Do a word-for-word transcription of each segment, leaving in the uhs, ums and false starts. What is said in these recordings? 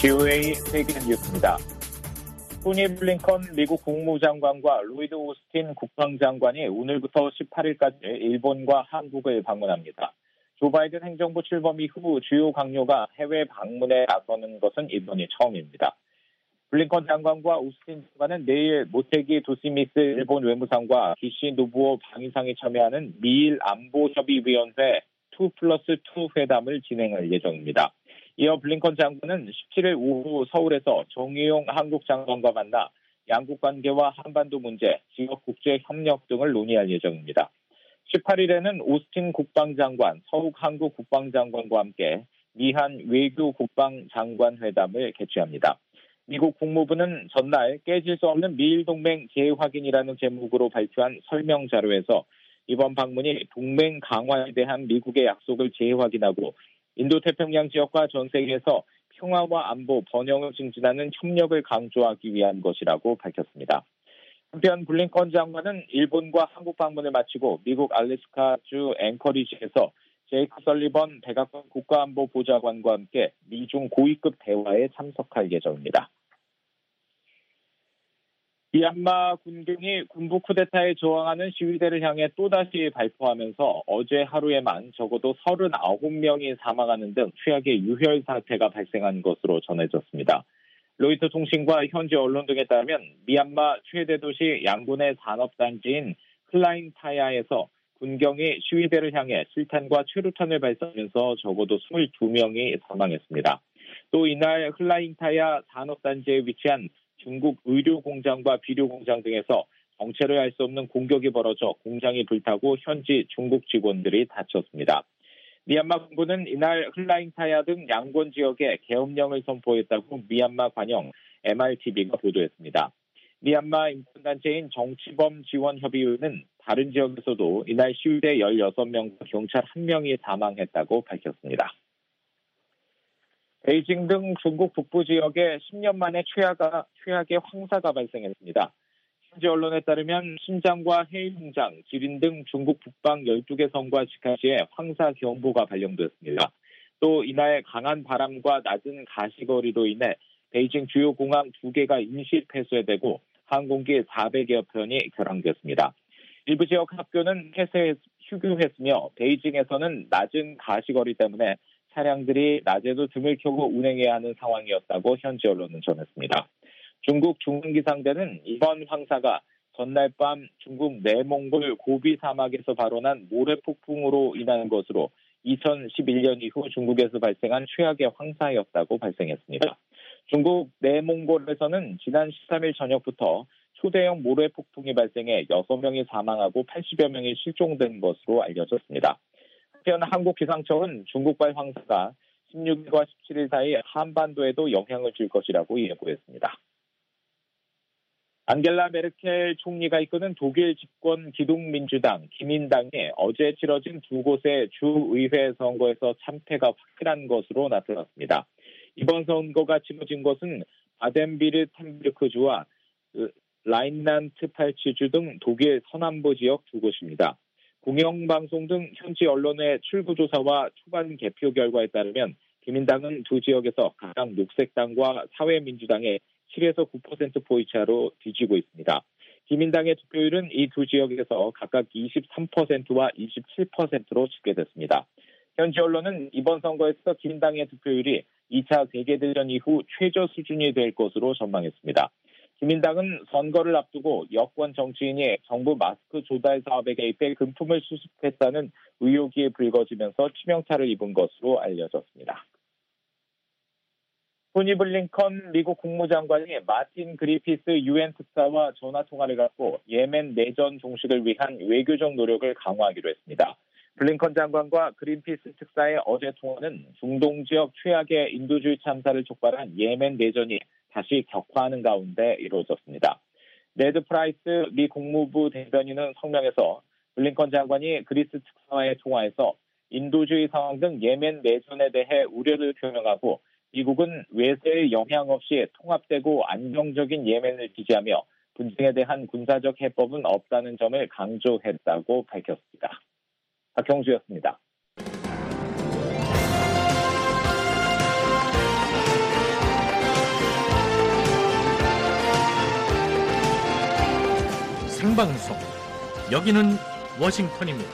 비오에이 세계 뉴스입니다. 토니 블링컨 미국 국무장관과 로이드 오스틴 국방장관이 오늘부터 십팔 일까지 일본과 한국을 방문합니다. 조 바이든 행정부 출범 이후 주요 강요가 해외 방문에 나서는 것은 이번이 처음입니다. 블링컨 장관과 오스틴 장관은 내일 모테기 도시미스 일본 외무상과 기시 노부오 방위상이 참여하는 미일 안보협의위원회 투 플러스 투 회담을 진행할 예정입니다. 이어 블링컨 장관은 십칠 일 오후 서울에서 정의용 한국 장관과 만나 양국 관계와 한반도 문제, 지역 국제 협력 등을 논의할 예정입니다. 십팔 일에는 오스틴 국방장관, 서욱 한국 국방장관과 함께 미한 외교 국방장관 회담을 개최합니다. 미국 국무부는 전날 깨질 수 없는 미일 동맹 재확인이라는 제목으로 발표한 설명 자료에서 이번 방문이 동맹 강화에 대한 미국의 약속을 재확인하고 인도태평양 지역과 전 세계에서 평화와 안보, 번영을 증진하는 협력을 강조하기 위한 것이라고 밝혔습니다. 한편 블링컨 장관은 일본과 한국 방문을 마치고 미국 알래스카주 앵커리지에서 제이크 설리번 백악관 국가안보보좌관과 함께 미중 고위급 대화에 참석할 예정입니다. 미얀마 군경이 군부 쿠데타에 저항하는 시위대를 향해 또다시 발포하면서 어제 하루에만 적어도 서른아홉 명이 사망하는 등 최악의 유혈 사태가 발생한 것으로 전해졌습니다. 로이터 통신과 현지 언론 등에 따르면 미얀마 최대 도시 양곤의 산업단지인 클라잉타야에서 군경이 시위대를 향해 실탄과 최루탄을 발사하면서 적어도 이십이 명이 사망했습니다. 또 이날 클라잉타야 산업단지에 위치한 중국 의료공장과 비료공장 등에서 정체를 알 수 없는 공격이 벌어져 공장이 불타고 현지 중국 직원들이 다쳤습니다. 미얀마 군부는 이날 클라잉타야 등 양곤 지역에 계엄령을 선포했다고 미얀마 관영 엠알티비가 보도했습니다. 미얀마 인권단체인 정치범 지원협의회는 다른 지역에서도 이날 시위대 열여섯 명과 경찰 한 명이 사망했다고 밝혔습니다. 베이징 등 중국 북부 지역에 십 년 만에 최악가, 최악의 황사가 발생했습니다. 현지 언론에 따르면 신장과 헤이룽장, 지린 등 중국 북방 열두 개 성과 직하시에 황사 경보가 발령됐습니다. 또 이날 강한 바람과 낮은 가시거리로 인해 베이징 주요 공항 두 개가 임시 폐쇄되고 항공기 사백여 편이 결항됐습니다. 일부 지역 학교는 폐쇄 휴교했으며 베이징에서는 낮은 가시거리 때문에 차량들이 낮에도 등을 켜고 운행해야 하는 상황이었다고 현지 언론은 전했습니다. 중국 중앙기상대는 이번 황사가 전날 밤 중국 내몽골 고비 사막에서 발원한 모래폭풍으로 인한 것으로 이천십일 년 이후 중국에서 발생한 최악의 황사였다고 발생했습니다. 중국 내몽골에서는 지난 십삼 일 저녁부터 초대형 모래폭풍이 발생해 여섯 명이 사망하고 팔십여 명이 실종된 것으로 알려졌습니다. 한편 한국기상청은 중국발 황사가 십육 일과 십칠 일 사이 한반도에도 영향을 줄 것이라고 예보했습니다. 앙겔라 메르켈 총리가 이끄는 독일 집권 기독민주당, 기민당이 어제 치러진 두 곳의 주의회 선거에서 참패가 확실한 것으로 나타났습니다. 이번 선거가 치러진 것은 바덴비르텐베르크주와 라인란트팔츠주 등 독일 서남부 지역 두 곳입니다. 공영방송 등 현지 언론의 출구조사와 초반 개표 결과에 따르면 기민당은 두 지역에서 각각 녹색당과 사회민주당의 칠에서 구 퍼센트포인트 차로 뒤지고 있습니다. 기민당의 득표율은 이 두 지역에서 각각 이십삼 퍼센트와 이십칠 퍼센트로 집계됐습니다. 현지 언론은 이번 선거에서 기민당의 득표율이 이 차 세계대전 이후 최저 수준이 될 것으로 전망했습니다. 기민당은 선거를 앞두고 여권 정치인이 정부 마스크 조달 사업에 개입해 금품을 수습했다는 의혹이 불거지면서 치명타를 입은 것으로 알려졌습니다. 토니 블링컨 미국 국무장관이 마틴 그리피스 유엔 특사와 전화통화를 갖고 예멘 내전 종식을 위한 외교적 노력을 강화하기로 했습니다. 블링컨 장관과 그린피스 특사의 어제 통화는 중동 지역 최악의 인도주의 참사를 촉발한 예멘 내전이 다시 격화하는 가운데 이루어졌습니다. 네드 프라이스 미 국무부 대변인은 성명에서 블링컨 장관이 그리스 특사와의 통화에서 인도주의 상황 등 예멘 내전에 대해 우려를 표명하고 미국은 외세의 영향 없이 통합되고 안정적인 예멘을 지지하며 분쟁에 대한 군사적 해법은 없다는 점을 강조했다고 밝혔습니다. 박형주였습니다. 생방송. 여기는 워싱턴입니다.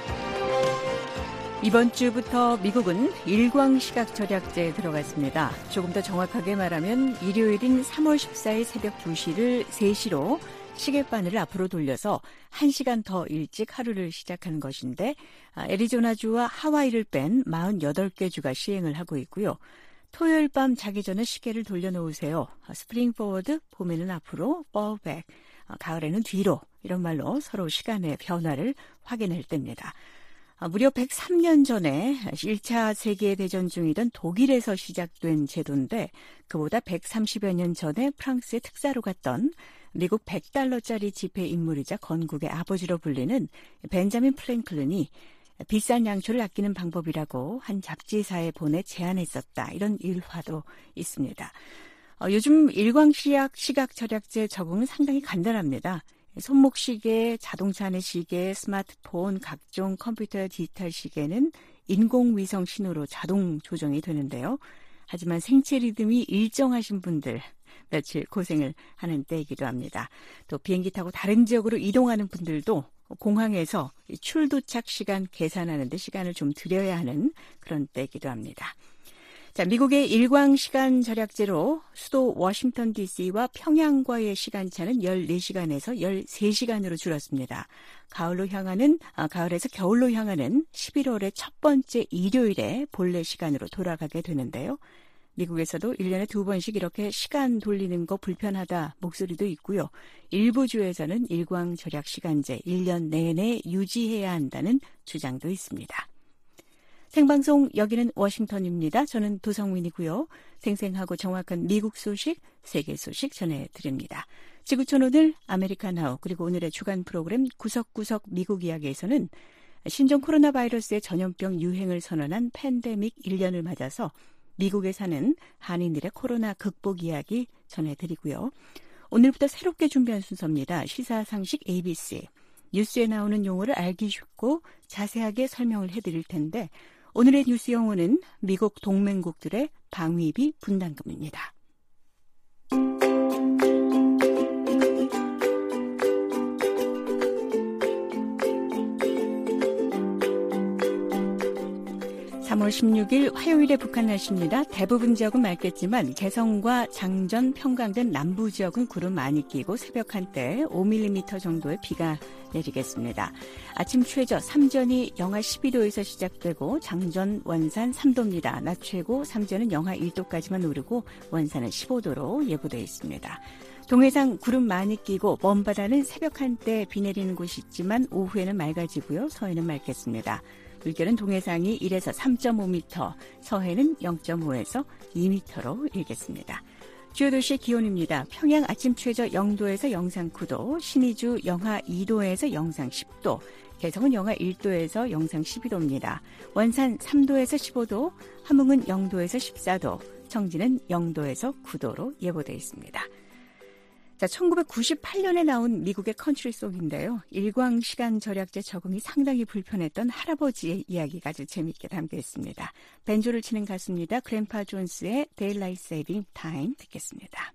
이번 주부터 미국은 일광시각절약제에 들어갔습니다. 조금 더 정확하게 말하면 일요일인 삼월 십사일 새벽 두 시를 세 시로 시계바늘을 앞으로 돌려서 한 시간 더 일찍 하루를 시작하는 것인데, 애리조나주와 하와이를 뺀 사십팔 개 주가 시행을 하고 있고요. 토요일 밤 자기 전에 시계를 돌려놓으세요. 스프링 포워드, 봄에는 앞으로, fall back, 가을에는 뒤로, 이런 말로 서로 시간의 변화를 확인할 때입니다. 무려 백삼 년 전에 일 차 세계대전 중이던 독일에서 시작된 제도인데, 그보다 백삼십여 년 전에 프랑스의 특사로 갔던 미국 백 달러짜리 지폐 인물이자 건국의 아버지로 불리는 벤자민 프랭클린이 비싼 양초를 아끼는 방법이라고 한 잡지사에 보내 제안했었다. 이런 일화도 있습니다. 어, 요즘 일광시각 시각절약제 적응은 상당히 간단합니다. 손목시계, 자동차 안의 시계, 스마트폰, 각종 컴퓨터 디지털 시계는 인공위성 신호로 자동 조정이 되는데요. 하지만 생체 리듬이 일정하신 분들, 며칠 고생을 하는 때이기도 합니다. 또 비행기 타고 다른 지역으로 이동하는 분들도 공항에서 출도착 시간 계산하는 데 시간을 좀 들여야 하는 그런 때이기도 합니다. 자, 미국의 일광시간 절약제로 수도 워싱턴 디씨와 평양과의 시간차는 열네 시간에서 열세 시간으로 줄었습니다. 가을로 향하는, 아, 가을에서 겨울로 향하는 십일월의 첫 번째 일요일에 본래 시간으로 돌아가게 되는데요. 미국에서도 일 년에 두 번씩 이렇게 시간 돌리는 거 불편하다 목소리도 있고요. 일부 주에서는 일광절약시간제 일 년 내내 유지해야 한다는 주장도 있습니다. 생방송 여기는 워싱턴입니다. 저는 도성민이고요. 생생하고 정확한 미국 소식, 세계 소식 전해드립니다. 지구촌 오늘 아메리칸 하우 그리고 오늘의 주간 프로그램 구석구석 미국 이야기에서는 신종 코로나 바이러스의 전염병 유행을 선언한 팬데믹 일 년을 맞아서 미국에 사는 한인들의 코로나 극복 이야기 전해드리고요. 오늘부터 새롭게 준비한 순서입니다. 시사상식 에이비씨. 뉴스에 나오는 용어를 알기 쉽고 자세하게 설명을 해드릴 텐데, 오늘의 뉴스 용어는 미국 동맹국들의 방위비 분담금입니다. 삼월 십육일 화요일에 북한 날씨입니다. 대부분 지역은 맑겠지만 개성과 장전, 평강 등 남부 지역은 구름 많이 끼고 새벽 한때 오 밀리미터 정도의 비가 내리겠습니다. 아침 최저 삼전이 영하 십이 도에서 시작되고 장전, 원산 삼 도입니다. 낮 최고 삼전은 영하 일 도까지만 오르고 원산은 십오 도로 예보되어 있습니다. 동해상 구름 많이 끼고 먼바다는 새벽 한때 비 내리는 곳이 있지만 오후에는 맑아지고요. 서해는 맑겠습니다. 물결은 동해상이 일에서 삼 점 오 미터, 서해는 영 점 오에서 이 미터로 일겠습니다. 주요 도시의 기온입니다. 평양 아침 최저 영 도에서 영상 구 도, 신의주 영하 이 도에서 영상 십 도, 개성은 영하 일 도에서 영상 십이 도입니다. 원산 삼 도에서 십오 도, 함흥은 영 도에서 십사 도, 청진은 영 도에서 구 도로 예보되어 있습니다. 자, 천구백구십팔 년에 나온 미국의 컨트리송인데요. 일광시간 절약제 적응이 상당히 불편했던 할아버지의 이야기가 아주 재미있게 담겨 있습니다. 벤조를 치는 가수입니다. 그랜파 존스의 Daylight Saving Time 듣겠습니다.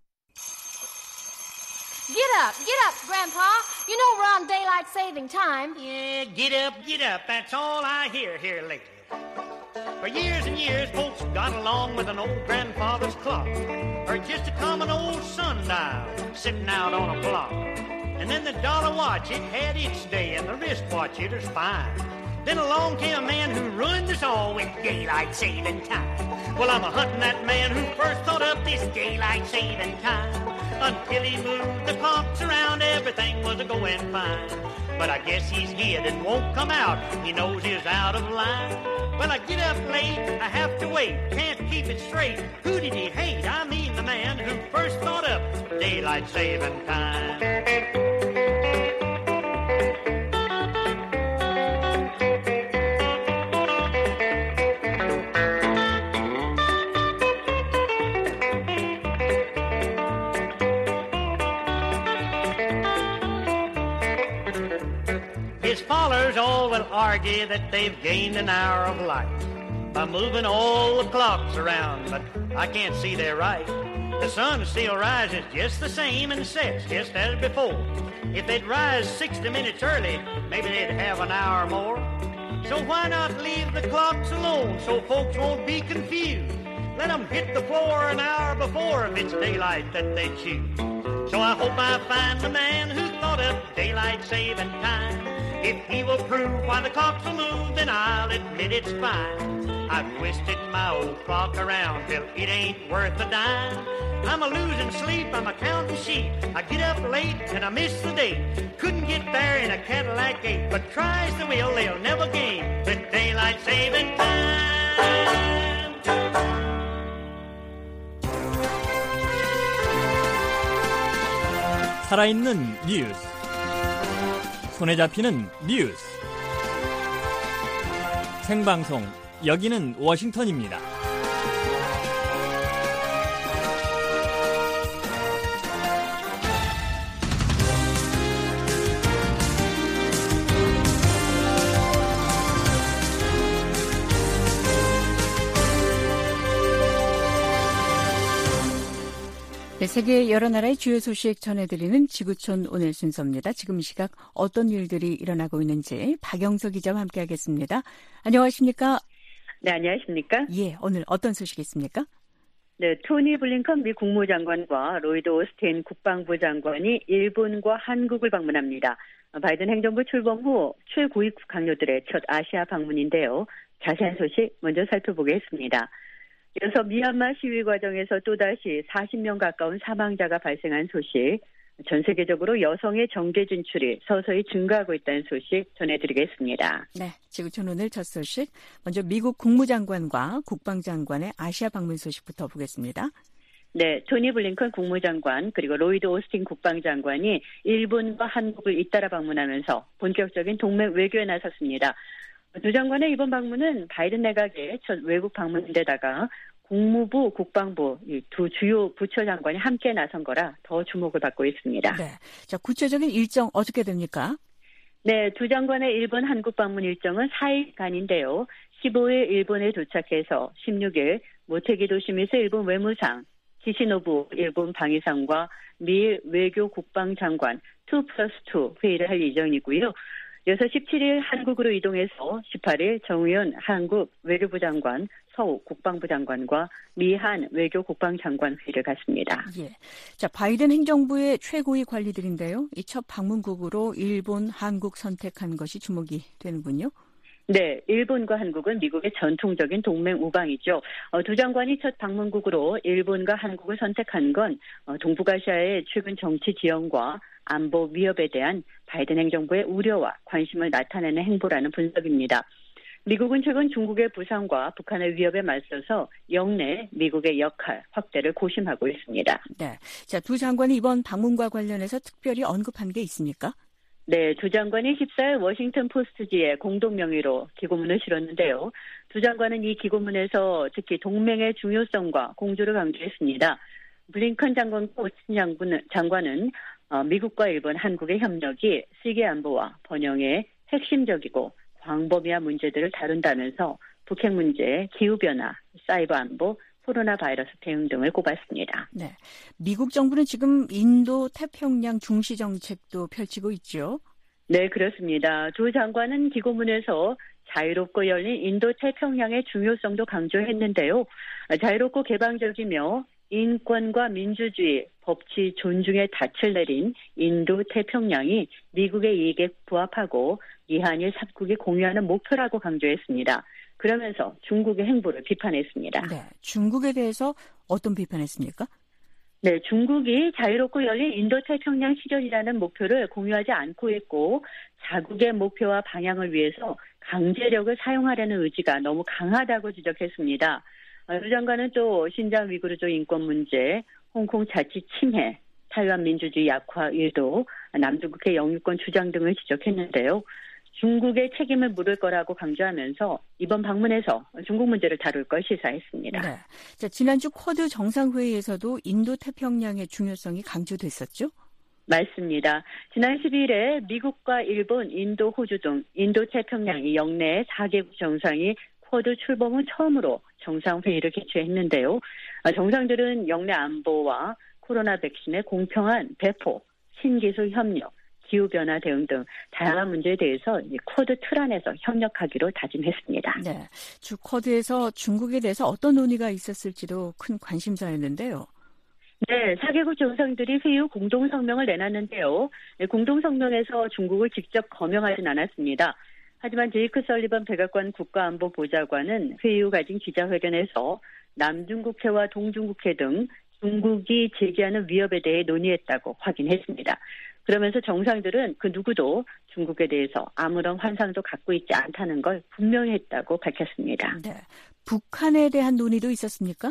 Get up, get up, Grandpa. You know we're on Daylight Saving Time. Yeah, get up, get up. That's all I hear here lately. For years and years, folks got along with an old grandfather's clock, or just a common old sundial sitting out on a block. And then the dollar watch, it had its day, and the wristwatch, it was fine. Then along came a man who ruined us all with daylight saving time. Well, I'm a-hunting that man who first thought up this daylight saving time. Until he moved the clocks around, everything was a-going fine. But I guess he's hid and won't come out. He knows he's out of line. Well, I get up late, I have to wait, can't keep it straight. Who did he hate? I mean the man who first thought up daylight saving time. His followers all will argue that they've gained an hour of light by moving all the clocks around, but I can't see they're right. The sun still rises just the same and sets just as before. If they'd rise sixty minutes early, maybe they'd have an hour more. So why not leave the clocks alone so folks won't be confused? Let them hit the floor an hour before if it's daylight that they choose. So I hope I find the man who thought of daylight saving time. If he will prove why the clocks will move, then I'll admit it's fine. I've twisted my old clock around till it ain't worth a dime. I'm a losing sleep, I'm a counting sheep. I get up late and I miss the date. Couldn't get there in a Cadillac eight, but tries the will, they'll never gain with daylight saving time. 살아있는 뉴스, 손에 잡히는 뉴스, 생방송, 여기는 워싱턴입니다. 네, 세계 여러 나라의 주요 소식 전해드리는 지구촌 오늘 순서입니다. 지금 이 시각 어떤 일들이 일어나고 있는지 박영서 기자와 함께하겠습니다. 안녕하십니까? 네, 안녕하십니까? 예, 오늘 어떤 소식이 있습니까? 네, 토니 블링컨 미 국무장관과 로이드 오스틴 국방부 장관이 일본과 한국을 방문합니다. 바이든 행정부 출범 후 최고위 강요들의 첫 아시아 방문인데요. 자세한 소식 먼저 살펴보겠습니다. 이어서 미얀마 시위 과정에서 또다시 사십 명 가까운 사망자가 발생한 소식, 전 세계적으로 여성의 정계 진출이 서서히 증가하고 있다는 소식 전해드리겠습니다. 네, 지구촌 오늘 첫 소식, 먼저 미국 국무장관과 국방장관의 아시아 방문 소식부터 보겠습니다. 네, 토니 블링컨 국무장관 그리고 로이드 오스틴 국방장관이 일본과 한국을 잇따라 방문하면서 본격적인 동맹 외교에 나섰습니다. 두 장관의 이번 방문은 바이든 내각의 첫 외국 방문인데다가 국무부, 국방부 이 두 주요 부처 장관이 함께 나선 거라 더 주목을 받고 있습니다. 네, 자 구체적인 일정 어떻게 됩니까? 네, 두 장관의 일본, 한국 방문 일정은 사 일간인데요. 십오 일 일본에 도착해서 십육 일 모테기 도시미스 일본 외무상, 기시노부 일본 방위상과 미일 외교 국방장관 투 플러스 투 회의를 할 예정이고요. 이어서 십칠 일 한국으로 이동해서 십팔 일 정의연 한국 외교부 장관, 서욱 국방부 장관과 미한 외교 국방장관 회의를 갖습니다. 예, 자 바이든 행정부의 최고위 관리들인데요. 이 첫 방문국으로 일본, 한국 선택한 것이 주목이 되는군요. 네, 일본과 한국은 미국의 전통적인 동맹 우방이죠. 어, 두 장관이 첫 방문국으로 일본과 한국을 선택한 건 어, 동북아시아의 최근 정치 지형과 안보 위협에 대한 바이든 행정부의 우려와 관심을 나타내는 행보라는 분석입니다. 미국은 최근 중국의 부상과 북한의 위협에 맞서서 영내 미국의 역할 확대를 고심하고 있습니다. 네, 자 두 장관이 이번 방문과 관련해서 특별히 언급한 게 있습니까? 네, 두 장관이 십사 일 워싱턴 포스트지에 공동 명의로 기고문을 실었는데요. 두 장관은 이 기고문에서 특히 동맹의 중요성과 공조를 강조했습니다. 블링컨 장관과 오스틴 장관은 미국과 일본, 한국의 협력이 세계 안보와 번영의 핵심적이고 광범위한 문제들을 다룬다면서 북핵 문제, 기후변화, 사이버 안보, 코로나 바이러스 대응 등을 꼽았습니다. 네, 미국 정부는 지금 인도 태평양 중시 정책도 펼치고 있죠. 네, 그렇습니다. 두 장관은 기고문에서 자유롭고 열린 인도 태평양의 중요성도 강조했는데요. 자유롭고 개방적이며 인권과 민주주의, 법치 존중의 닻을 내린 인도 태평양이 미국의 이익에 부합하고 이한일 삼 국이 공유하는 목표라고 강조했습니다. 그러면서 중국의 행보를 비판했습니다. 네, 중국에 대해서 어떤 비판했습니까? 네, 중국이 자유롭고 열린 인도태평양 시절이라는 목표를 공유하지 않고 있고 자국의 목표와 방향을 위해서 강제력을 사용하려는 의지가 너무 강하다고 지적했습니다. 루 장관은 또 신장 위구르족 인권 문제, 홍콩 자치 침해, 타이완 민주주의 약화 의도, 남중국해 영유권 주장 등을 지적했는데요. 중국의 책임을 물을 거라고 강조하면서 이번 방문에서 중국 문제를 다룰 걸 시사했습니다. 네. 자, 지난주 쿼드 정상회의에서도 인도태평양의 중요성이 강조됐었죠? 맞습니다. 지난 십이 일에 미국과 일본, 인도, 호주 등 인도태평양 이 영내의 사 개국 정상이 쿼드 출범 후 처음으로 정상회의를 개최했는데요. 정상들은 영내 안보와 코로나 백신의 공평한 배포, 신기술 협력, 기후변화 대응 등 다양한 문제에 대해서 쿼드 틀 안에서 협력하기로 다짐했습니다. 네, 주 쿼드에서 중국에 대해서 어떤 논의가 있었을지도 큰 관심사였는데요. 네, 사 개국 정상들이 회의 후 공동성명을 내놨는데요. 네, 공동성명에서 중국을 직접 거명하진 않았습니다. 하지만 제이크 설리번 백악관 국가안보보좌관은 회의 후 가진 기자회견에서 남중국해와 동중국해 등 중국이 제기하는 위협에 대해 논의했다고 확인했습니다. 그러면서 정상들은 그 누구도 중국에 대해서 아무런 환상도 갖고 있지 않다는 걸 분명히 했다고 밝혔습니다. 네, 북한에 대한 논의도 있었습니까?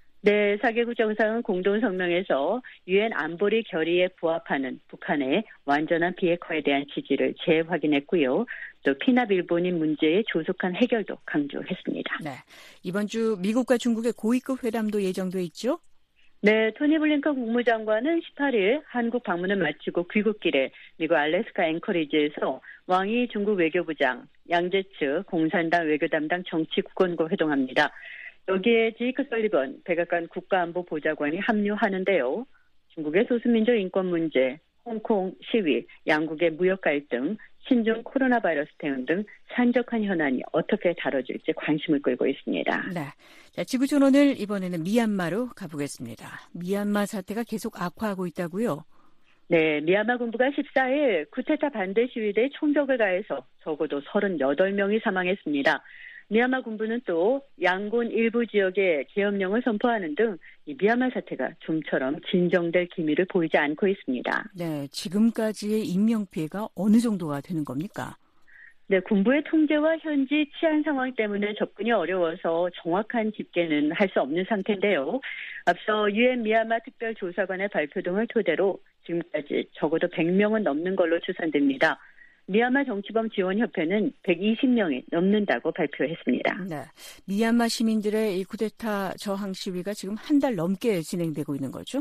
네, 사 개국 정상은 공동성명에서 유엔 안보리 결의에 부합하는 북한의 완전한 비핵화에 대한 지지를 재확인했고요. 또 피납 일본인 문제의 조속한 해결도 강조했습니다. 네, 이번 주 미국과 중국의 고위급 회담도 예정돼 있죠? 네, 토니 블링컨 국무장관은 십팔 일 한국 방문을 마치고 귀국길에 미국 알래스카 앵커리지에서 왕이 중국 외교부장, 양재츠 공산당 외교담당 정치국원과 회동합니다. 여기에 제이크 설리번 백악관 국가안보보좌관이 합류하는데요. 중국의 소수민족 인권 문제, 홍콩 시위, 양국의 무역 갈등, 신종 코로나 바이러스 대응 등 산적한 현안이 어떻게 다뤄질지 관심을 끌고 있습니다. 네, 자, 지구촌 오늘 이번에는 미얀마로 가보겠습니다. 미얀마 사태가 계속 악화하고 있다고요? 네, 미얀마 군부가 십사 일 쿠데타 반대 시위대에 총격을 가해서 적어도 서른여덟 명이 사망했습니다. 미얀마 군부는 또 양곤 일부 지역에 계엄령을 선포하는 등 이 미얀마 사태가 좀처럼 진정될 기미를 보이지 않고 있습니다. 네, 지금까지의 인명피해가 어느 정도가 되는 겁니까? 네, 군부의 통제와 현지 치안 상황 때문에 접근이 어려워서 정확한 집계는 할 수 없는 상태인데요. 앞서 유엔 미얀마 특별조사관의 발표 등을 토대로 지금까지 적어도 백 명은 넘는 걸로 추산됩니다. 미얀마 정치범 지원협회는 백이십 명이 넘는다고 발표했습니다. 네, 미얀마 시민들의 이 쿠데타 저항 시위가 지금 한 달 넘게 진행되고 있는 거죠?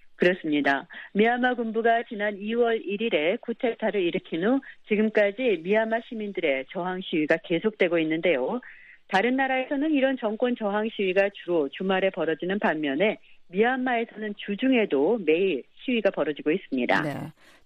그렇습니다. 미얀마 군부가 지난 이월 일일에 쿠데타를 일으킨 후 지금까지 미얀마 시민들의 저항 시위가 계속되고 있는데요. 다른 나라에서는 이런 정권 저항 시위가 주로 주말에 벌어지는 반면에 미얀마에서는 주중에도 매일 시위가 벌어지고 있습니다. 네,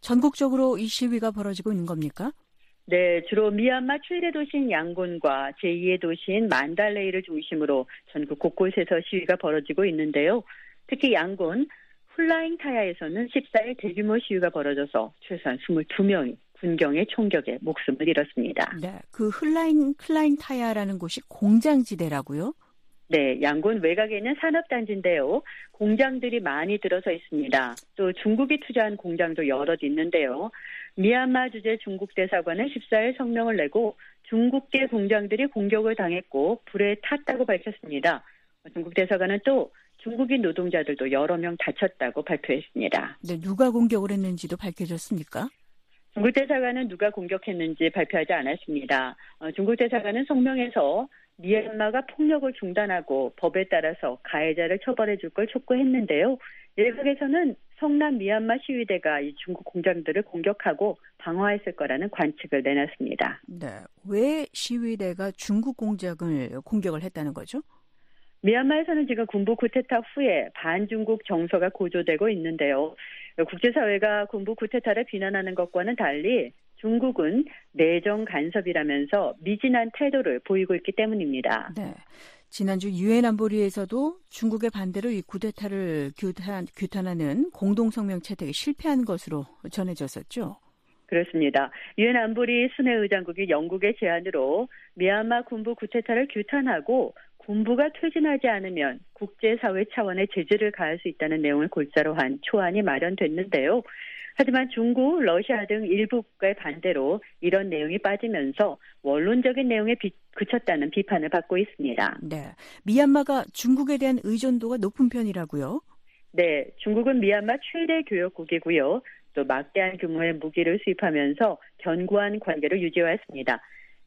전국적으로 이 시위가 벌어지고 있는 겁니까? 네, 주로 미얀마 최대 도시인 양곤과 제이의 도시인 만달레이를 중심으로 전국 곳곳에서 시위가 벌어지고 있는데요. 특히 양곤 훌라잉 타야에서는 십사 일 대규모 시위가 벌어져서 최소한 이십이 명이 군경의 총격에 목숨을 잃었습니다. 네, 그 훌라잉, 훌라잉 타야라는 곳이 공장지대라고요? 네, 양곤 외곽에 있는 산업단지인데요. 공장들이 많이 들어서 있습니다. 또 중국이 투자한 공장도 여럿 있는데요. 미얀마 주재 중국 대사관은 십사 일 성명을 내고 중국계 공장들이 공격을 당했고 불에 탔다고 밝혔습니다. 중국 대사관은 또 중국인 노동자들도 여러 명 다쳤다고 발표했습니다. 네, 누가 공격을 했는지도 밝혀졌습니까? 중국 대사관은 누가 공격했는지 발표하지 않았습니다. 어, 중국 대사관은 성명에서 미얀마가 폭력을 중단하고 법에 따라서 가해자를 처벌해 줄 걸 촉구했는데요. 일각에서는 성남 미얀마 시위대가 이 중국 공장들을 공격하고 방어했을 거라는 관측을 내놨습니다. 네, 왜 시위대가 중국 공장을 공격을 했다는 거죠? 미얀마에서는 지금 군부 쿠데타 후에 반중국 정서가 고조되고 있는데요. 국제사회가 군부 쿠데타를 비난하는 것과는 달리 중국은 내정 간섭이라면서 미진한 태도를 보이고 있기 때문입니다. 네, 지난주 유엔 안보리에서도 중국의 반대로 이 쿠데타를 규탄, 규탄하는 공동성명 채택에 실패한 것으로 전해졌었죠. 그렇습니다. 유엔 안보리 순회 의장국이 영국의 제안으로 미얀마 군부 쿠데타를 규탄하고 군부가 퇴진하지 않으면 국제사회 차원의 제재를 가할 수 있다는 내용을 골자로 한 초안이 마련됐는데요. 하지만 중국, 러시아 등 일부 국가의 반대로 이런 내용이 빠지면서 원론적인 내용에 비, 그쳤다는 비판을 받고 있습니다. 네, 미얀마가 중국에 대한 의존도가 높은 편이라고요? 네, 중국은 미얀마 최대 교역국이고요. 또 막대한 규모의 무기를 수입하면서 견고한 관계를 유지해왔습니다.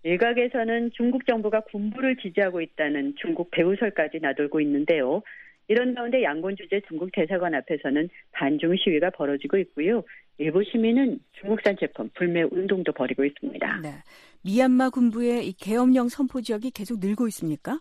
일각에서는 중국 정부가 군부를 지지하고 있다는 중국 배후설까지 나돌고 있는데요. 이런 가운데 양곤 주재 중국 대사관 앞에서는 반중 시위가 벌어지고 있고요. 일부 시민은 중국산 제품 불매 운동도 벌이고 있습니다. 네, 미얀마 군부의 이 계엄령 선포 지역이 계속 늘고 있습니까?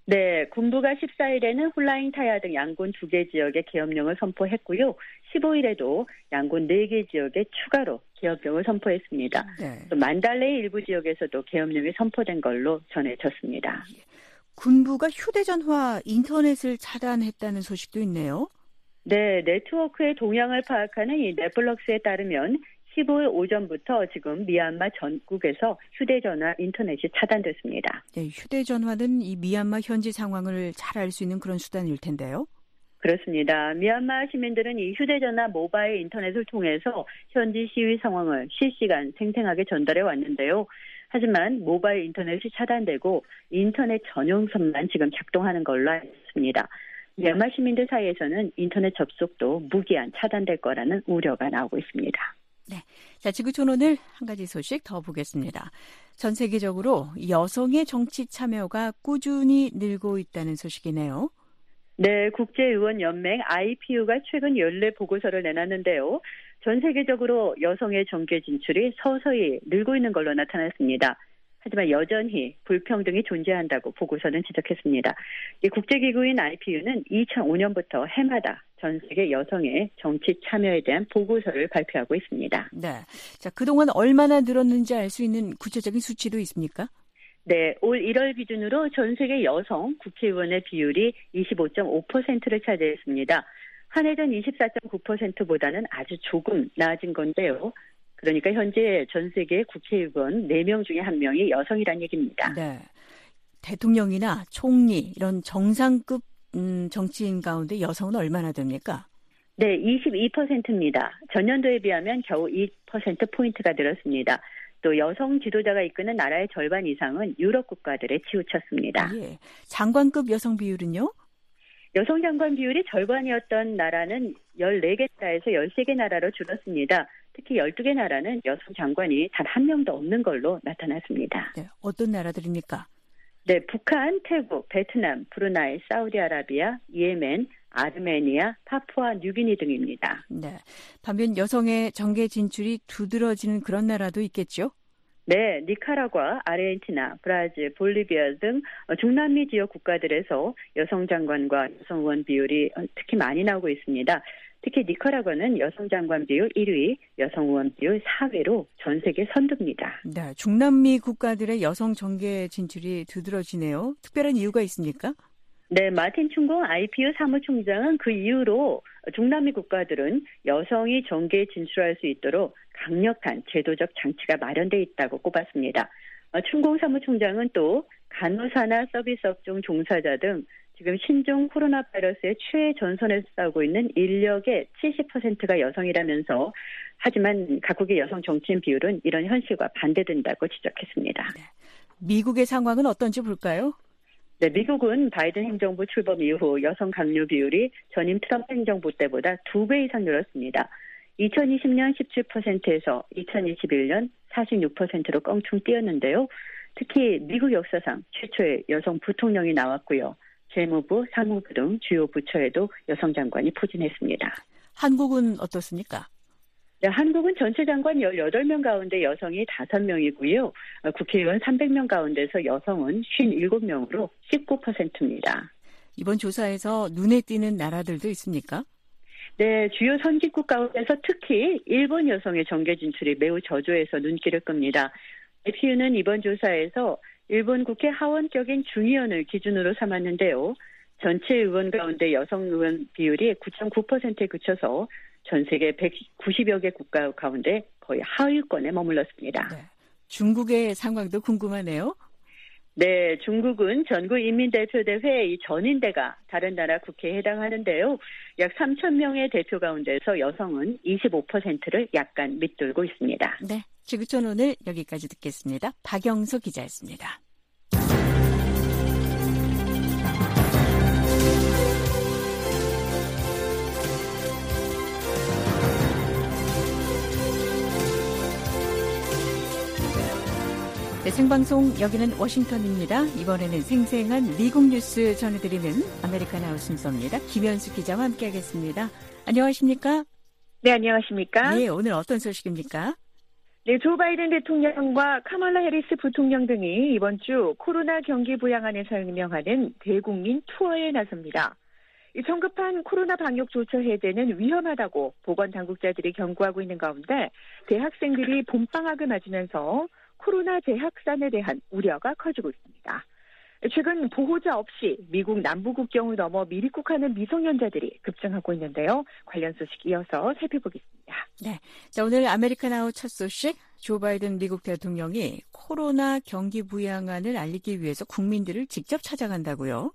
네, 군부가 십사 일에는 훌라잉 타야 등 양곤 두 개 지역에 계엄령을 선포했고요. 십오 일에도 양곤 네 개 지역에 추가로 계엄령을 선포했습니다. 네. 또 만달레이 일부 지역에서도 계엄령이 선포된 걸로 전해졌습니다. 군부가 휴대전화, 인터넷을 차단했다는 소식도 있네요. 네, 네트워크의 동향을 파악하는 이 넷플럭스에 따르면 십오 일 오전부터 지금 미얀마 전국에서 휴대전화, 인터넷이 차단됐습니다. 네, 휴대전화는 이 미얀마 현지 상황을 잘 알 수 있는 그런 수단일 텐데요. 그렇습니다. 미얀마 시민들은 이 휴대전화, 모바일 인터넷을 통해서 현지 시위 상황을 실시간 생생하게 전달해 왔는데요. 하지만 모바일 인터넷이 차단되고 인터넷 전용선만 지금 작동하는 걸로 알겠습니다. 미얀마 시민들 사이에서는 인터넷 접속도 무기한 차단될 거라는 우려가 나오고 있습니다. 네, 자 지구촌 오늘 한 가지 소식 더 보겠습니다. 전 세계적으로 여성의 정치 참여가 꾸준히 늘고 있다는 소식이네요. 네, 국제의원연맹 아이피유가 최근 연례 보고서를 내놨는데요. 전 세계적으로 여성의 정계 진출이 서서히 늘고 있는 걸로 나타났습니다. 하지만 여전히 불평등이 존재한다고 보고서는 지적했습니다. 이 국제기구인 아이피유는 이천오 년부터 해마다 전 세계 여성의 정치 참여에 대한 보고서를 발표하고 있습니다. 네, 자 그동안 얼마나 늘었는지 알 수 있는 구체적인 수치도 있습니까? 네, 올 일월 기준으로 전 세계 여성 국회의원의 비율이 이십오 점 오 퍼센트를 차지했습니다. 한 해 전 이십사 점 구 퍼센트보다는 아주 조금 나아진 건데요. 그러니까 현재 전 세계 국회의원 네 명 중에 한 명이 여성이란 얘기입니다. 네, 대통령이나 총리 이런 정상급 음, 정치인 가운데 여성은 얼마나 됩니까? 네, 이십이 퍼센트입니다. 전년도에 비하면 겨우 이 퍼센트포인트가 늘었습니다. 또 여성 지도자가 이끄는 나라의 절반 이상은 유럽 국가들에 치우쳤습니다. 예. 장관급 여성 비율은요? 여성 장관 비율이 절반이었던 나라는 열네 개 나라에서 열세 개 나라로 줄었습니다. 특히 열두 개 나라는 여성 장관이 단 한 명도 없는 걸로 나타났습니다. 네, 어떤 나라들입니까? 네, 북한, 태국, 베트남, 브루나이, 사우디아라비아, 예멘, 아르메니아, 파푸아 뉴기니 등입니다. 네, 반면 여성의 정계 진출이 두드러지는 그런 나라도 있겠죠? 네, 니카라과, 아르헨티나, 브라질, 볼리비아 등 중남미 지역 국가들에서 여성 장관과 여성 의원 비율이 특히 많이 나오고 있습니다. 특히 니카라과는 여성 장관 비율 일 위, 여성 의원 비율 사 위로 전 세계 선두입니다. 네, 중남미 국가들의 여성 정계 진출이 두드러지네요. 특별한 이유가 있습니까? 네, 마틴 춘공 아이피유 사무총장은 그 이후로 중남미 국가들은 여성이 정계에 진출할 수 있도록 강력한 제도적 장치가 마련돼 있다고 꼽았습니다. 춘공 사무총장은 또 간호사나 서비스업종 종사자 등 지금 신종 코로나 바이러스의 최전선에서 싸우고 있는 인력의 칠십 퍼센트가 여성이라면서 하지만 각국의 여성 정치인 비율은 이런 현실과 반대된다고 지적했습니다. 네. 미국의 상황은 어떤지 볼까요? 네, 미국은 바이든 행정부 출범 이후 여성 강요 비율이 전임 트럼프 행정부 때보다 두 배 이상 늘었습니다. 이천이십 년 십칠 퍼센트에서 이천이십일 년 사십육 퍼센트로 껑충 뛰었는데요. 특히 미국 역사상 최초의 여성 부통령이 나왔고요. 재무부, 상무부 등 주요 부처에도 여성 장관이 포진했습니다. 한국은 어떻습니까? 네, 한국은 전체 장관 열여덟 명 가운데 여성이 다섯 명이고요. 국회의원 삼백 명 가운데서 여성은 오십칠 명으로 십구 퍼센트입니다. 이번 조사에서 눈에 띄는 나라들도 있습니까? 네, 주요 선진국 가운데서 특히 일본 여성의 정계 진출이 매우 저조해서 눈길을 끕니다. 아이피유는 이번 조사에서 일본 국회 하원격인 중의원을 기준으로 삼았는데요. 전체 의원 가운데 여성 의원 비율이 구 점 구 퍼센트에 그쳐서 전 세계 백구십여 개 국가 가운데 거의 하위권에 머물렀습니다. 네, 중국의 상황도 궁금하네요. 네, 중국은 전국인민대표대회 이 전인대가 다른 나라 국회에 해당하는데요. 약 삼천 명의 대표 가운데서 여성은 이십오 퍼센트를 약간 밑돌고 있습니다. 네, 지구촌 오늘 여기까지 듣겠습니다. 박영수 기자였습니다. 네, 생방송 여기는 워싱턴입니다. 이번에는 생생한 미국 뉴스 전해드리는 아메리칸 하우스 순서입니다. 김현수 기자와 함께하겠습니다. 안녕하십니까? 네, 안녕하십니까? 네, 오늘 어떤 소식입니까? 네, 조 바이든 대통령과 카멀라 해리스 부통령 등이 이번 주 코로나 경기 부양안에 설명하는 대국민 투어에 나섭니다. 이 성급한 코로나 방역 조처 해제는 위험하다고 보건당국자들이 경고하고 있는 가운데 대학생들이 봄방학을 맞으면서 코로나 재확산에 대한 우려가 커지고 있습니다. 최근 보호자 없이 미국 남부국경을 넘어 미입국하는 미성년자들이 급증하고 있는데요. 관련 소식 이어서 살펴보겠습니다. 네, 자 오늘 아메리칸 아웃 첫 소식, 조 바이든 미국 대통령이 코로나 경기 부양안을 알리기 위해서 국민들을 직접 찾아간다고요?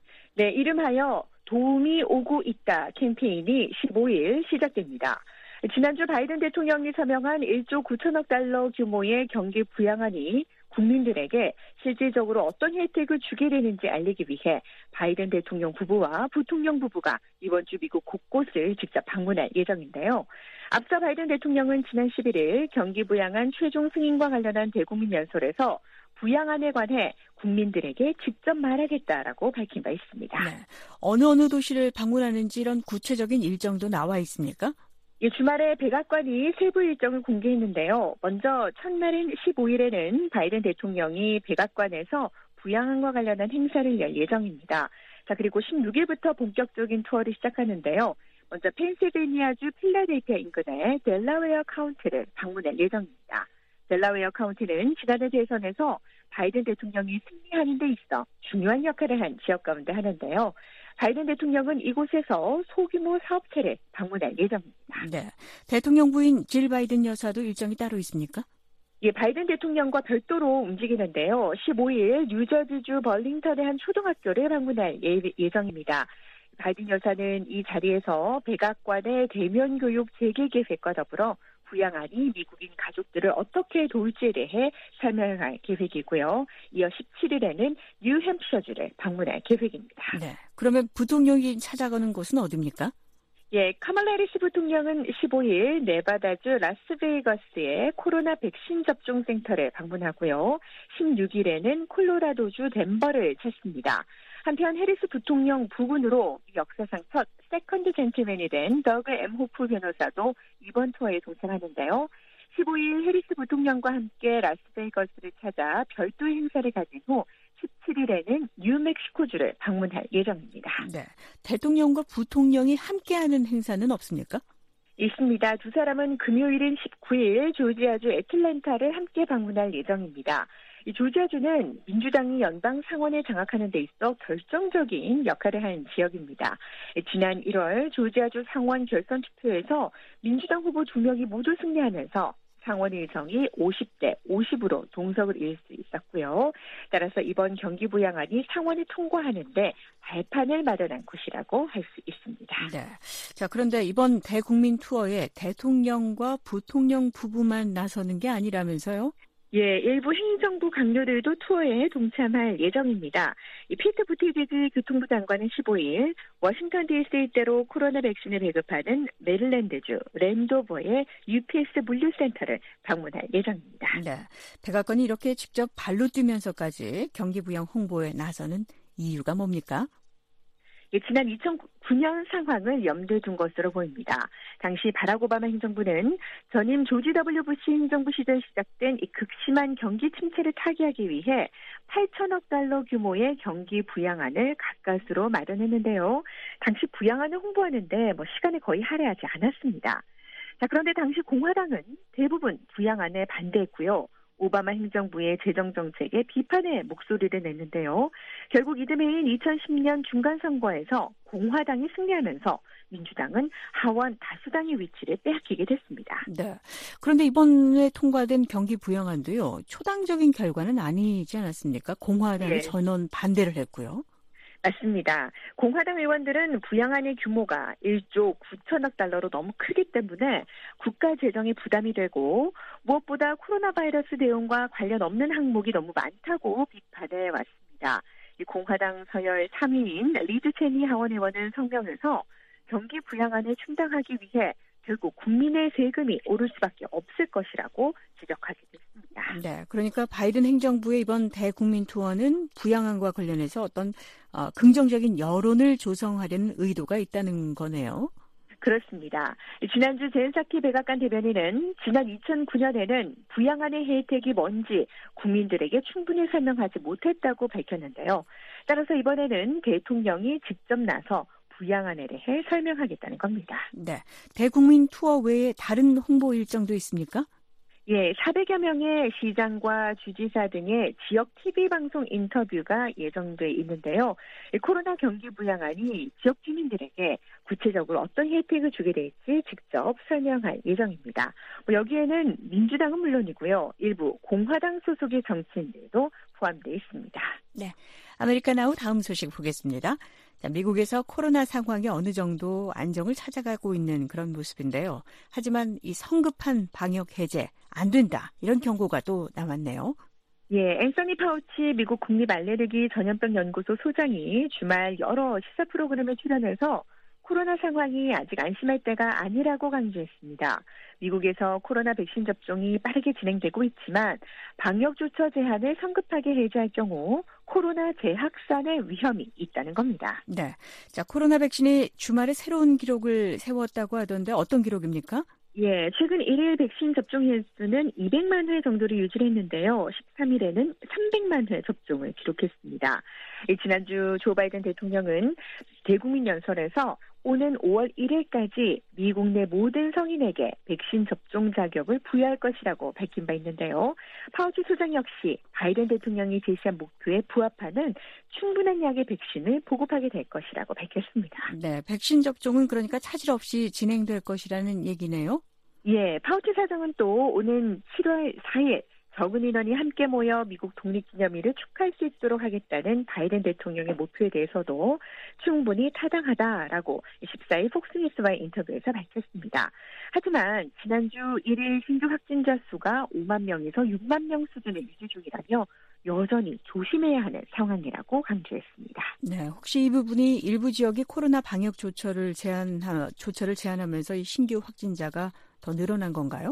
네, 이름하여 도움이 오고 있다 캠페인이 십오일 시작됩니다. 지난주 바이든 대통령이 서명한 일조 구천억 달러 규모의 경기 부양안이 국민들에게 실질적으로 어떤 혜택을 주게 되는지 알리기 위해 바이든 대통령 부부와 부통령 부부가 이번 주 미국 곳곳을 직접 방문할 예정인데요. 앞서 바이든 대통령은 지난 십일일 경기 부양안 최종 승인과 관련한 대국민 연설에서 부양안에 관해 국민들에게 직접 말하겠다라고 밝힌 바 있습니다. 네. 어느 어느 도시를 방문하는지 이런 구체적인 일정도 나와 있습니까? 예, 주말에 백악관이 세부 일정을 공개했는데요. 먼저 첫날인 십오일에는 바이든 대통령이 백악관에서 부양안과 관련한 행사를 열 예정입니다. 자, 그리고 십육일부터 본격적인 투어를 시작하는데요. 먼저 펜실베니아주 필라델피아 인근의 델라웨어 카운티를 방문할 예정입니다. 델라웨어 카운티는 지난해 대선에서 바이든 대통령이 승리하는 데 있어 중요한 역할을 한 지역 가운데 하나인데요. 바이든 대통령은 이곳에서 소규모 사업체를 방문할 예정입니다. 네, 대통령 부인 질 바이든 여사도 일정이 따로 있습니까? 예, 바이든 대통령과 별도로 움직이는데요. 십오일 뉴저지주 벌링턴의 한 초등학교를 방문할 예, 예정입니다. 바이든 여사는 이 자리에서 백악관의 대면 교육 재개 계획과 더불어 부양안이 미국인 가족들을 어떻게 도울지에 대해 설명할 계획이고요. 이어 십칠일에는 뉴햄프셔주를 방문할 계획입니다. 네, 그러면 부통령이 찾아가는 곳은 어디입니까? 예, 카멀라 해리스 부통령은 십오일 네바다주 라스베이거스의 코로나 백신 접종 센터를 방문하고요. 십육일에는 콜로라도주 덴버를 찾습니다. 한편 해리스 부통령 부군으로 역사상 첫 세컨드 젠틀맨이 된 더그 엠 호프 변호사도 이번 투어에 동참하는데요. 십오일 해리스 부통령과 함께 라스베이거스를 찾아 별도의 행사를 가진 후 십칠일에는 뉴멕시코주를 방문할 예정입니다. 네, 대통령과 부통령이 함께하는 행사는 없습니까? 있습니다. 두 사람은 금요일인 십구일 조지아주 애틀랜타를 함께 방문할 예정입니다. 이 조지아주는 민주당이 연방 상원을 장악하는 데 있어 결정적인 역할을 한 지역입니다. 지난 일월 조지아주 상원 결선 투표에서 민주당 후보 두 명이 모두 승리하면서 상원 일정이 오십대 오십으로 동석을 이룰 수 있었고요. 따라서 이번 경기 부양안이 상원을 통과하는데 발판을 마련한 곳이라고 할 수 있습니다. 네. 자, 그런데 이번 대국민 투어에 대통령과 부통령 부부만 나서는 게 아니라면서요? 예, 일부 행정부 강요들도 투어에 동참할 예정입니다. 이 피트 부티지지 교통부 장관은 십오일 워싱턴 디씨 일대로 코로나 백신을 배급하는 메릴랜드주 랜도버의 유피에스 물류센터를 방문할 예정입니다. 네, 백악관이 이렇게 직접 발로 뛰면서까지 경기 부양 홍보에 나서는 이유가 뭡니까? 예, 지난 이천구년 상황을 염두에 둔 것으로 보입니다. 당시 바락 오바마 행정부는 전임 조지 더블유 부시 행정부 시절 시작된 이 극심한 경기 침체를 타개하기 위해 팔천억 달러 규모의 경기 부양안을 가까스로 마련했는데요. 당시 부양안을 홍보하는데 뭐 시간을 거의 할애하지 않았습니다. 자, 그런데 당시 공화당은 대부분 부양안에 반대했고요. 오바마 행정부의 재정정책에 비판의 목소리를 냈는데요. 결국 이듬해인 이천십년 중간선거에서 공화당이 승리하면서 민주당은 하원 다수당의 위치를 빼앗기게 됐습니다. 네. 그런데 이번에 통과된 경기 부양안도요, 초당적인 결과는 아니지 않았습니까? 공화당이 네. 전원 반대를 했고요. 맞습니다. 공화당 의원들은 부양안의 규모가 일조 구천억 달러로 너무 크기 때문에 국가 재정에 부담이 되고 무엇보다 코로나 바이러스 대응과 관련 없는 항목이 너무 많다고 비판해 왔습니다. 이 공화당 서열 삼 위인 리즈 체니 하원 의원은 성명에서 경기 부양안을 충당하기 위해 결국 국민의 세금이 오를 수밖에 없을 것이라고 지적하게 됐습니다. 네, 그러니까 바이든 행정부의 이번 대국민 투어는 부양안과 관련해서 어떤 어, 긍정적인 여론을 조성하려는 의도가 있다는 거네요. 그렇습니다. 지난주 젠사키 백악관 대변인은 지난 이천구 년에는 부양안의 혜택이 뭔지 국민들에게 충분히 설명하지 못했다고 밝혔는데요. 따라서 이번에는 대통령이 직접 나서 부양안에 대해 설명하겠다는 겁니다. 네, 대국민 투어 외에 다른 홍보 일정도 있습니까? 예, 사백여 명의 시장과 주지사 등의 지역 티비 방송 인터뷰가 예정돼 있는데요. 코로나 경기 부양안이 지역 주민들에게 구체적으로 어떤 혜택을 주게 될지 직접 설명할 예정입니다. 뭐 여기에는 민주당은 물론이고요. 일부 공화당 소속의 정치인들도 포함되어 있습니다. 네, 아메리카나우 다음 소식 보겠습니다. 자, 미국에서 코로나 상황이 어느 정도 안정을 찾아가고 있는 그런 모습인데요. 하지만 이 성급한 방역 해제 안 된다 이런 경고가 또 나왔네요. 예, 앤서니 파우치 미국 국립알레르기 전염병 연구소 소장이 주말 여러 시사 프로그램에 출연해서 코로나 상황이 아직 안심할 때가 아니라고 강조했습니다. 미국에서 코로나 백신 접종이 빠르게 진행되고 있지만 방역 조처 제한을 성급하게 해제할 경우 코로나 재확산의 위험이 있다는 겁니다. 네, 자 코로나 백신이 주말에 새로운 기록을 세웠다고 하던데 어떤 기록입니까? 예, 최근 일 일 백신 접종 횟수는 이백만 회 정도를 유지했는데요. 십삼 일에는 삼백만 회 접종을 기록했습니다. 지난주 조 바이든 대통령은 대국민 연설에서 오는 오월 일일까지 미국 내 모든 성인에게 백신 접종 자격을 부여할 것이라고 밝힌 바 있는데요. 파우치 소장 역시 바이든 대통령이 제시한 목표에 부합하는 충분한 양의 백신을 보급하게 될 것이라고 밝혔습니다. 네, 백신 접종은 그러니까 차질 없이 진행될 것이라는 얘기네요. 예, 파우치 사장은 또 오는 칠월 사일 적은 인원이 함께 모여 미국 독립기념일을 축하할 수 있도록 하겠다는 바이든 대통령의 목표에 대해서도 충분히 타당하다라고 십사일 폭스뉴스와의 인터뷰에서 밝혔습니다. 하지만 지난주 일 일 신규 확진자 수가 오만 명에서 육만 명 수준을 유지 중이라며 여전히 조심해야 하는 상황이라고 강조했습니다. 네, 혹시 이 부분이 일부 지역이 코로나 방역 조처를 제한 조처를 제한하면서 이 신규 확진자가 더 늘어난 건가요?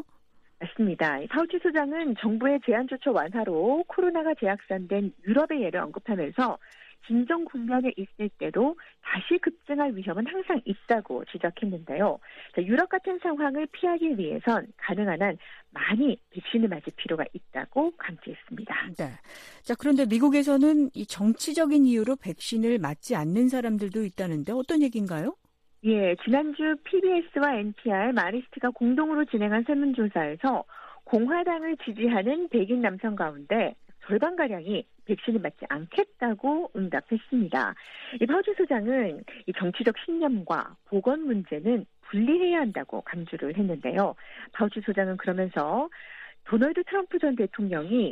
맞습니다. 파우치 소장은 정부의 제한 조처 완화로 코로나가 재확산된 유럽의 예를 언급하면서 진정 국면에 있을 때도 다시 급증할 위험은 항상 있다고 지적했는데요. 자, 유럽 같은 상황을 피하기 위해선 가능한 한 많이 백신을 맞을 필요가 있다고 강조했습니다. 네. 자, 그런데 미국에서는 이 정치적인 이유로 백신을 맞지 않는 사람들도 있다는데 어떤 얘기인가요? 예, 지난주 피비에스와 엔피알, 마리스트가 공동으로 진행한 설문조사에서 공화당을 지지하는 백인 남성 가운데 절반가량이 백신을 맞지 않겠다고 응답했습니다. 이 파우치 소장은 이 정치적 신념과 보건 문제는 분리해야 한다고 강조를 했는데요. 파우치 소장은 그러면서 도널드 트럼프 전 대통령이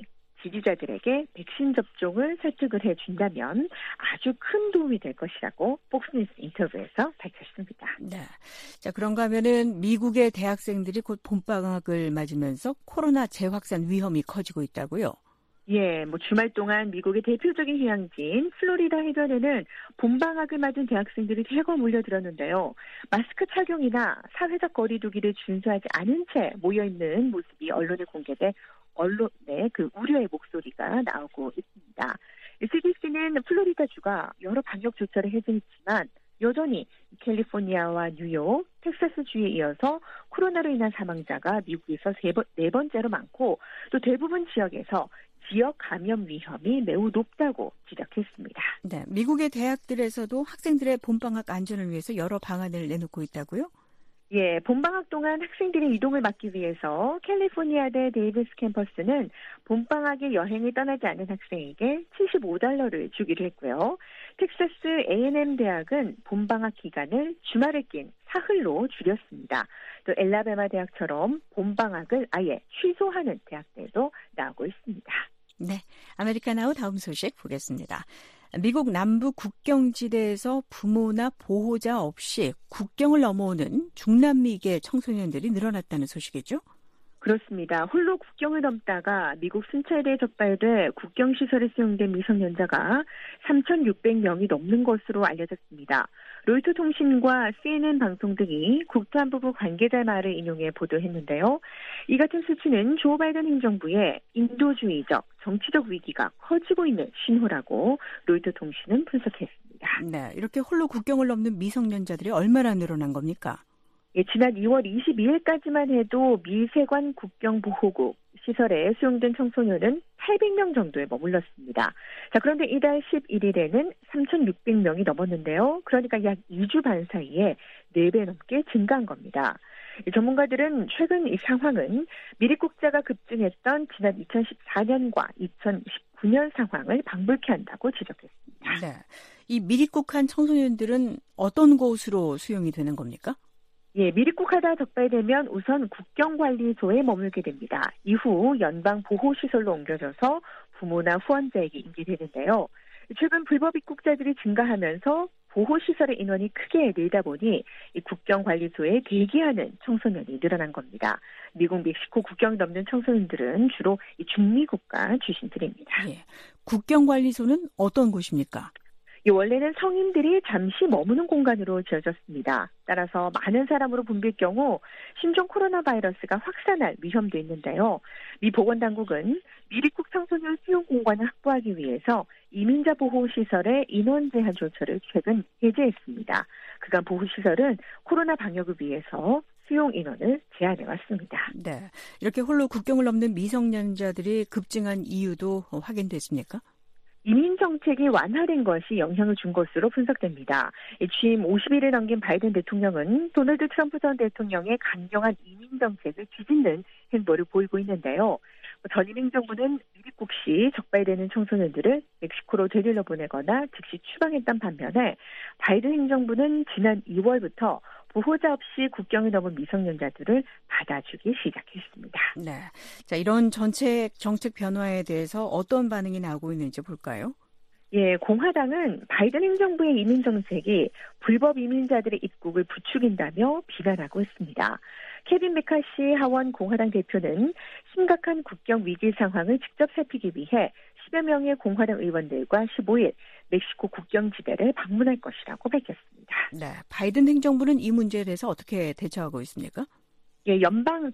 지지자들에게 백신 접종을 설득을 해준다면 아주 큰 도움이 될 것이라고 폭스뉴스 인터뷰에서 밝혔습니다. 네. 자, 그런가 하면은 미국의 대학생들이 곧 봄방학을 맞으면서 코로나 재확산 위험이 커지고 있다고요? 예, 뭐 주말 동안 미국의 대표적인 휴양지인 플로리다 해변에는 봄방학을 맞은 대학생들이 대거 몰려들었는데요. 마스크 착용이나 사회적 거리 두기를 준수하지 않은 채 모여있는 모습이 언론에 공개돼 언론의 그 우려의 목소리가 나오고 있습니다. 씨디씨는 플로리다주가 여러 방역 조처를 해제했지만 여전히 캘리포니아와 뉴욕, 텍사스주에 이어서 코로나로 인한 사망자가 미국에서 세 번, 네 번째로 많고 또 대부분 지역에서 지역 감염 위험이 매우 높다고 지적했습니다. 네, 미국의 대학들에서도 학생들의 봄방학 안전을 위해서 여러 방안을 내놓고 있다고요? 예, 봄방학 동안 학생들의 이동을 막기 위해서 캘리포니아대 데이비스 캠퍼스는 봄방학에 여행을 떠나지 않은 학생에게 칠십오 달러를 주기로 했고요. 텍사스 에이앤엠 대학은 봄방학 기간을 주말에 낀 사흘로 줄였습니다. 또 엘라베마 대학처럼 봄방학을 아예 취소하는 대학들도 나오고 있습니다. 네, 아메리카나우 다음 소식 보겠습니다. 미국 남부 국경지대에서 부모나 보호자 없이 국경을 넘어오는 중남미계 청소년들이 늘어났다는 소식이죠? 그렇습니다. 홀로 국경을 넘다가 미국 순찰대에 적발돼 국경시설에 수용된 미성년자가 삼천육백 명이 넘는 것으로 알려졌습니다. 로이터 통신과 씨엔엔 방송 등이 국토안보부 관계자 말을 인용해 보도했는데요. 이 같은 수치는 조 바이든 행정부의 인도주의적, 정치적 위기가 커지고 있는 신호라고 로이터 통신은 분석했습니다. 네, 이렇게 홀로 국경을 넘는 미성년자들이 얼마나 늘어난 겁니까? 예, 지난 이월 이십이일까지만 해도 미세관 국경보호국 시설에 수용된 청소년은 팔백 명 정도에 머물렀습니다. 자, 그런데 이달 십일일에는 삼천육백 명이 넘었는데요. 그러니까 약 이 주 반 사이에 네 배 넘게 증가한 겁니다. 전문가들은 최근 이 상황은 미립국자가 급증했던 지난 이천십사년과 이천십구년 상황을 방불케 한다고 지적했습니다. 네. 이 미립국한 청소년들은 어떤 곳으로 수용이 되는 겁니까? 예, 미립국하다 적발되면 우선 국경관리소에 머물게 됩니다. 이후 연방보호시설로 옮겨져서 부모나 후원자에게 인계되는데요. 최근 불법 입국자들이 증가하면서 보호시설의 인원이 크게 늘다 보니 이 국경관리소에 대기하는 청소년이 늘어난 겁니다. 미국 멕시코 국경 넘는 청소년들은 주로 이 중미국가 출신들입니다. 예. 국경관리소는 어떤 곳입니까? 이 원래는 성인들이 잠시 머무는 공간으로 지어졌습니다. 따라서 많은 사람으로 붐빌 경우 신종 코로나 바이러스가 확산할 위험도 있는데요. 미 보건당국은 미립국 청소년 수용 공간을 확보하기 위해서 이민자 보호시설의 인원 제한 조처를 최근 해제했습니다. 그간 보호시설은 코로나 방역을 위해서 수용 인원을 제한해왔습니다. 네, 이렇게 홀로 국경을 넘는 미성년자들이 급증한 이유도 확인됐습니까? 이민 정책이 완화된 것이 영향을 준 것으로 분석됩니다. 취임 오십일을 넘긴 바이든 대통령은 도널드 트럼프 전 대통령의 강경한 이민 정책을 뒤집는 행보를 보이고 있는데요. 전임 행정부는 미립국 시 적발되는 청소년들을 멕시코로 데리러 보내거나 즉시 추방했던 반면에 바이든 행정부는 지난 이월부터 보호자 없이 국경을 넘은 미성년자들을 받아주기 시작했습니다. 네, 자 이런 전체 정책 변화에 대해서 어떤 반응이 나오고 있는지 볼까요? 예, 공화당은 바이든 행정부의 이민 정책이 불법 이민자들의 입국을 부추긴다며 비난하고 있습니다. 케빈 메카시 하원 공화당 대표는 심각한 국경 위기 상황을 직접 살피기 위해 십여 명의 공화당 의원들과 십오일 멕시코 국경지대를 방문할 것이라고 밝혔습니다. 네, 바이든 행정부는 이 문제에 대해서 어떻게 대처하고 있습니까? 예, 연방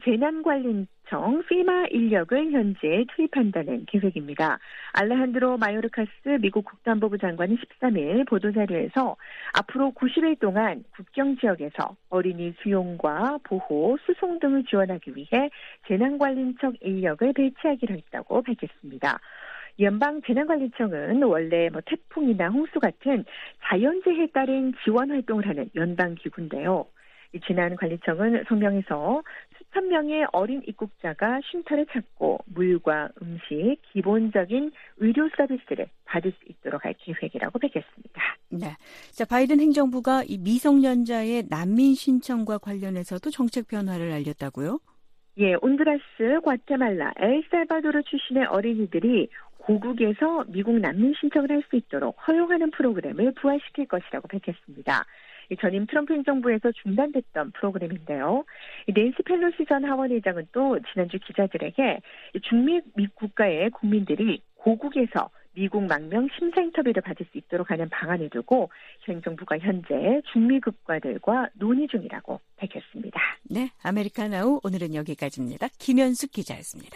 재난관리청 피마 인력을 현재 투입한다는 계획입니다. 알레한드로 마요르카스 미국 국토안보부 장관은 십삼일 보도자료에서 앞으로 구십일 동안 국경 지역에서 어린이 수용과 보호, 수송 등을 지원하기 위해 재난관리청 인력을 배치하기로 했다고 밝혔습니다. 연방 재난관리청은 원래 뭐 태풍이나 홍수 같은 자연재해에 따른 지원 활동을 하는 연방 기구인데요. 지난 관리청은 성명에서 수천 명의 어린 입국자가 쉼터를 찾고 물과 음식, 기본적인 의료 서비스를 받을 수 있도록 할 계획이라고 밝혔습니다. 네, 자 바이든 행정부가 이 미성년자의 난민 신청과 관련해서도 정책 변화를 알렸다고요? 예, 온두라스, 과테말라, 엘살바도르 출신의 어린이들이 고국에서 미국 난민 신청을 할 수 있도록 허용하는 프로그램을 부활시킬 것이라고 밝혔습니다. 전임 트럼프 행정부에서 중단됐던 프로그램인데요. 낸시 펠로시 전 하원의장은 또 지난주 기자들에게 중미 국가의 국민들이 고국에서 미국 망명 심사 인터뷰를 받을 수 있도록 하는 방안을 두고 행정부가 현재 중미 국가들과 논의 중이라고 밝혔습니다. 네, 아메리카나우 오늘은 여기까지입니다. 김현숙 기자였습니다.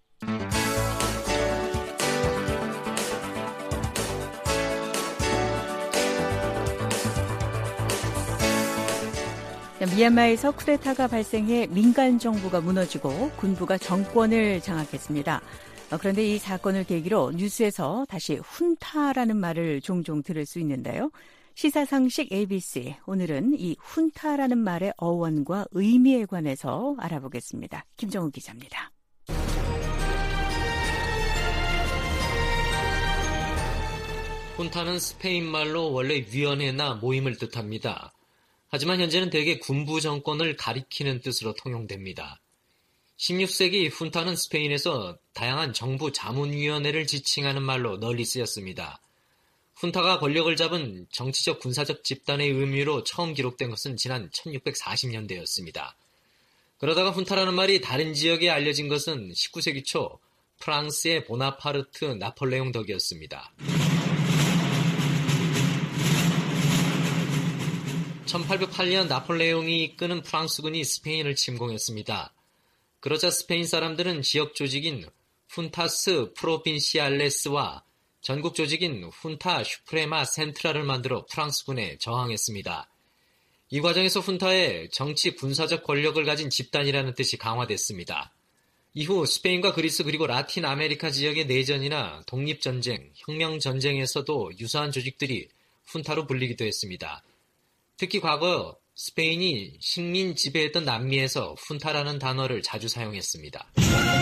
미얀마에서 쿠데타가 발생해 민간 정부가 무너지고 군부가 정권을 장악했습니다. 그런데 이 사건을 계기로 뉴스에서 다시 훈타라는 말을 종종 들을 수 있는데요. 시사상식 에이비씨, 오늘은 이 훈타라는 말의 어원과 의미에 관해서 알아보겠습니다. 김정우 기자입니다. 훈타는 스페인 말로 원래 위원회나 모임을 뜻합니다. 하지만 현재는 대개 군부 정권을 가리키는 뜻으로 통용됩니다. 십육 세기 훈타는 스페인에서 다양한 정부 자문위원회를 지칭하는 말로 널리 쓰였습니다. 훈타가 권력을 잡은 정치적 군사적 집단의 의미로 처음 기록된 것은 지난 천육백사십년대였습니다. 그러다가 훈타라는 말이 다른 지역에 알려진 것은 십구 세기 초 프랑스의 보나파르트 나폴레옹 덕이었습니다. 천팔백팔년 나폴레옹이 이끄는 프랑스군이 스페인을 침공했습니다. 그러자 스페인 사람들은 지역 조직인 훈타스 프로빈시알레스와 전국 조직인 훈타 슈프레마 센트랄을 만들어 프랑스군에 저항했습니다. 이 과정에서 훈타의 정치 군사적 권력을 가진 집단이라는 뜻이 강화됐습니다. 이후 스페인과 그리스 그리고 라틴 아메리카 지역의 내전이나 독립전쟁, 혁명전쟁에서도 유사한 조직들이 훈타로 불리기도 했습니다. 특히 과거 스페인이 식민 지배했던 남미에서 훈타라는 단어를 자주 사용했습니다.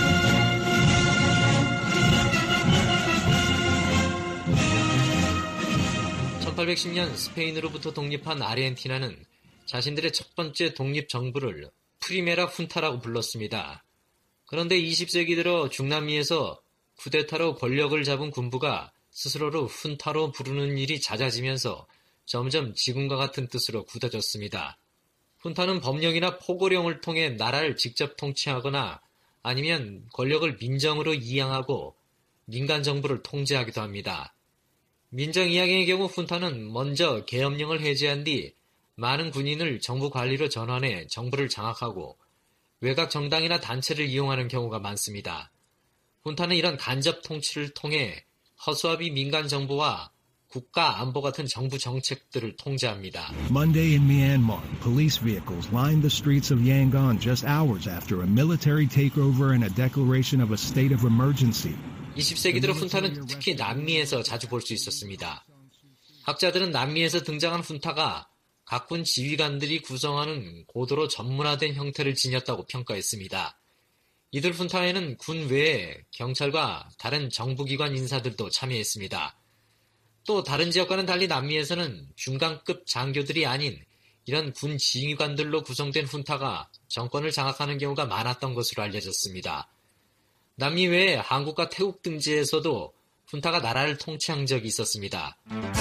천팔백십 년 스페인으로부터 독립한 아르헨티나는 자신들의 첫 번째 독립정부를 프리메라 훈타라고 불렀습니다. 그런데 이십 세기 들어 중남미에서 쿠데타로 권력을 잡은 군부가 스스로를 훈타로 부르는 일이 잦아지면서 점점 지금과 같은 뜻으로 굳어졌습니다. 훈타는 법령이나 포고령을 통해 나라를 직접 통치하거나 아니면 권력을 민정으로 이양하고 민간 정부를 통제하기도 합니다. 민정 이양의 경우 훈타는 먼저 계엄령을 해제한 뒤 많은 군인을 정부 관리로 전환해 정부를 장악하고 외곽 정당이나 단체를 이용하는 경우가 많습니다. 훈타는 이런 간접 통치를 통해 허수아비 민간 정부와 국가 안보 같은 정부 정책들을 통제합니다. Monday in Myanmar, police vehicles lined the streets of Yangon just hours after a military takeover and a declaration of a state of emergency. 이십 세기 들어 훈타는 특히 남미에서 자주 볼 수 있었습니다. 학자들은 남미에서 등장한 훈타가 각군 지휘관들이 구성하는 고도로 전문화된 형태를 지녔다고 평가했습니다. 이들 훈타에는 군 외에 경찰과 다른 정부기관 인사들도 참여했습니다. 또 다른 지역과는 달리 남미에서는 중간급 장교들이 아닌 이런 군 지휘관들로 구성된 훈타가 정권을 장악하는 경우가 많았던 것으로 알려졌습니다. 남미 외에 한국과 태국 등지에서도 훈타가 나라를 통치한 적이 있었습니다.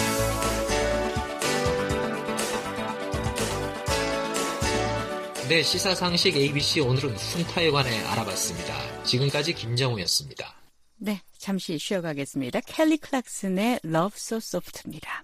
네, 시사상식 에이비씨 오늘은 훈타에 관해 알아봤습니다. 지금까지 김정우였습니다. 네, 잠시 쉬어가겠습니다. 켈리 클락슨의 Love So Soft입니다.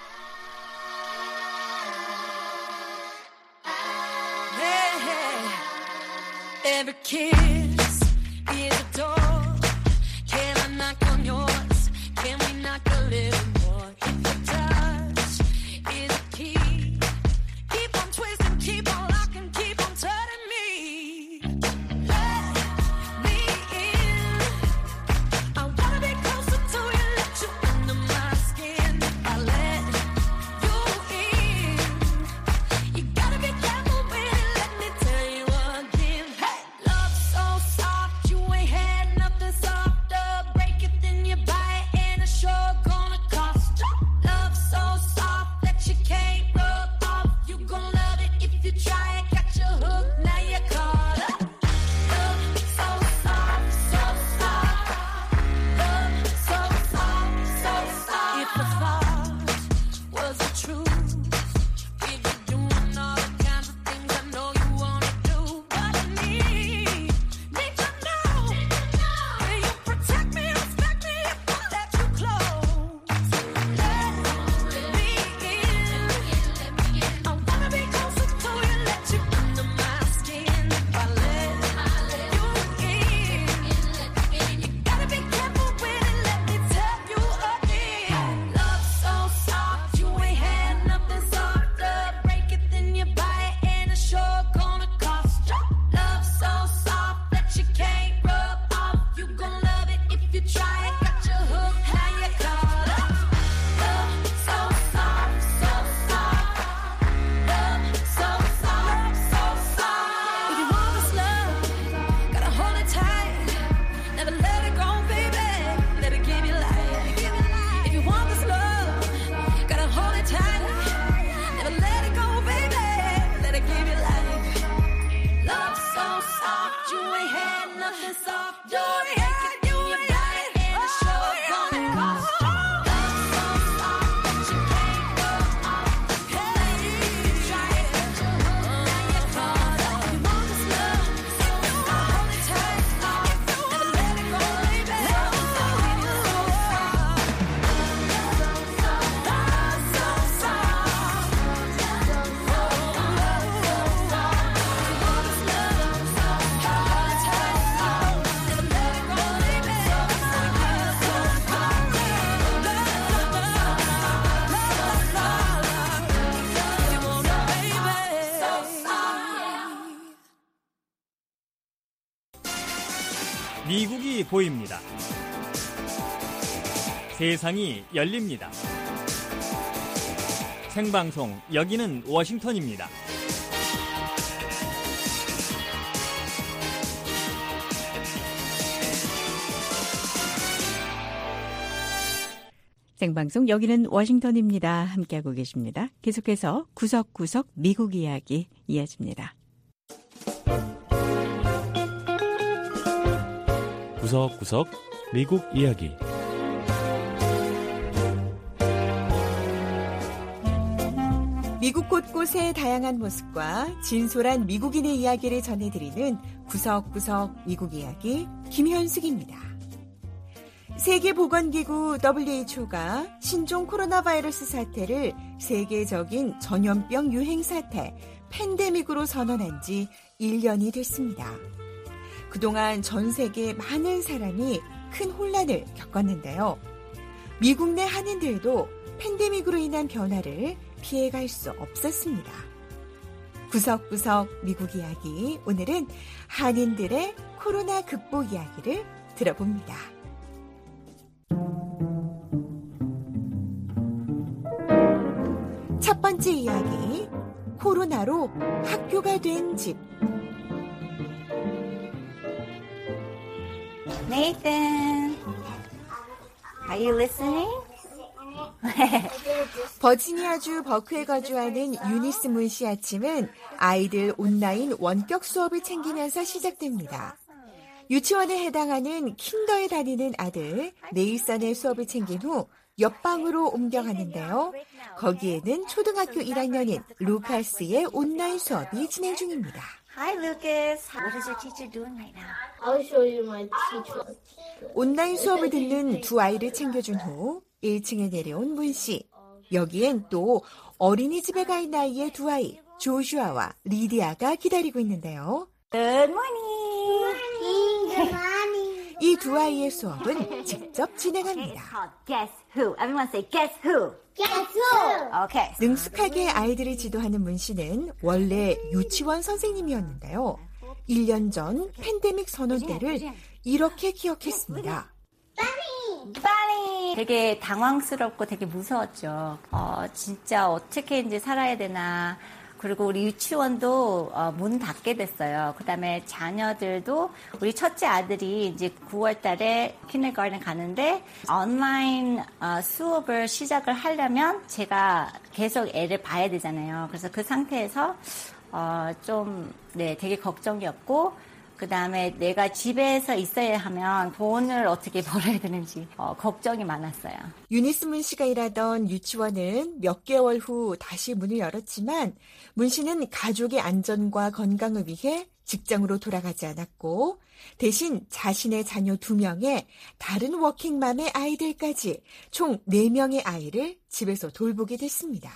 Every kiss is a door. Can I knock on yours? Can we knock a little more? If the touch is a key, keep on twisting, keep on locking, keep on turning me. Let me in. I wanna be closer to you, let you under my skin. I let you in. You gotta be careful with it, let me tell you again. Hey, love so 모습이 보입니다. 세상이 열립니다. 생방송 여기는 워싱턴입니다. 생방송 여기는 워싱턴입니다. 함께하고 계십니다. 계속해서 구석구석 미국 이야기 이어집니다. 구석구석 미국 이야기. 미국 곳곳의 다양한 모습과 진솔한 미국인의 이야기를 전해드리는 구석구석 미국 이야기 김현숙입니다. 세계보건기구 더블유에이치오가 신종 코로나 바이러스 사태를 세계적인 전염병 유행 사태, 팬데믹으로 선언한 지 일 년이 됐습니다. 그동안 전 세계 많은 사람이 큰 혼란을 겪었는데요. 미국 내 한인들도 팬데믹으로 인한 변화를 피해갈 수 없었습니다. 구석구석 미국 이야기, 오늘은 한인들의 코로나 극복 이야기를 들어봅니다. 첫 번째 이야기, 코로나로 학교가 된 집. Nathan, are you listening? 버지니아주 버크에 거주하는 유니스 문 씨 아침은 아이들 온라인 원격 수업을 챙기면서 시작됩니다. 유치원에 해당하는 킨더에 다니는 아들 네이선의 수업을 챙긴 후 옆방으로 옮겨가는데요. 거기에는 초등학교 일 학년인 루카스의 온라인 수업이 진행 중입니다. Hi, Lucas. What is your teacher doing right now? I'll show you my teacher. 온라인 수업을 듣는 두 아이를 챙겨준 후 일 층에 내려온 문 씨. 여기엔 또 어린이집에 가 있는 아이의 두 아이, 조슈아와 리디아가 기다리고 있는데요. Good morning. Good morning. 이 두 아이의 수업은 직접 진행합니다. Guess who? Everyone say guess who? Guess who? Okay. 능숙하게 아이들을 지도하는 문 씨는 원래 유치원 선생님이었는데요. 일 년 전 팬데믹 선언 때를 이렇게 기억했습니다. 빨리! 되게 당황스럽고 되게 무서웠죠. 어, 진짜 어떻게 이제 살아야 되나. 그리고 우리 유치원도 어, 문 닫게 됐어요. 그다음에 자녀들도 우리 첫째 아들이 이제 구월 달에 킨더가든 가는데 온라인 어, 수업을 시작을 하려면 제가 계속 애를 봐야 되잖아요. 그래서 그 상태에서 어, 좀 네, 되게 걱정이었고 그다음에 내가 집에서 있어야 하면 돈을 어떻게 벌어야 되는지 어, 걱정이 많았어요. 유니스 문 씨가 일하던 유치원은 몇 개월 후 다시 문을 열었지만 문 씨는 가족의 안전과 건강을 위해 직장으로 돌아가지 않았고 대신 자신의 자녀 두 명에 다른 워킹맘의 아이들까지 총 네 명의 아이를 집에서 돌보게 됐습니다.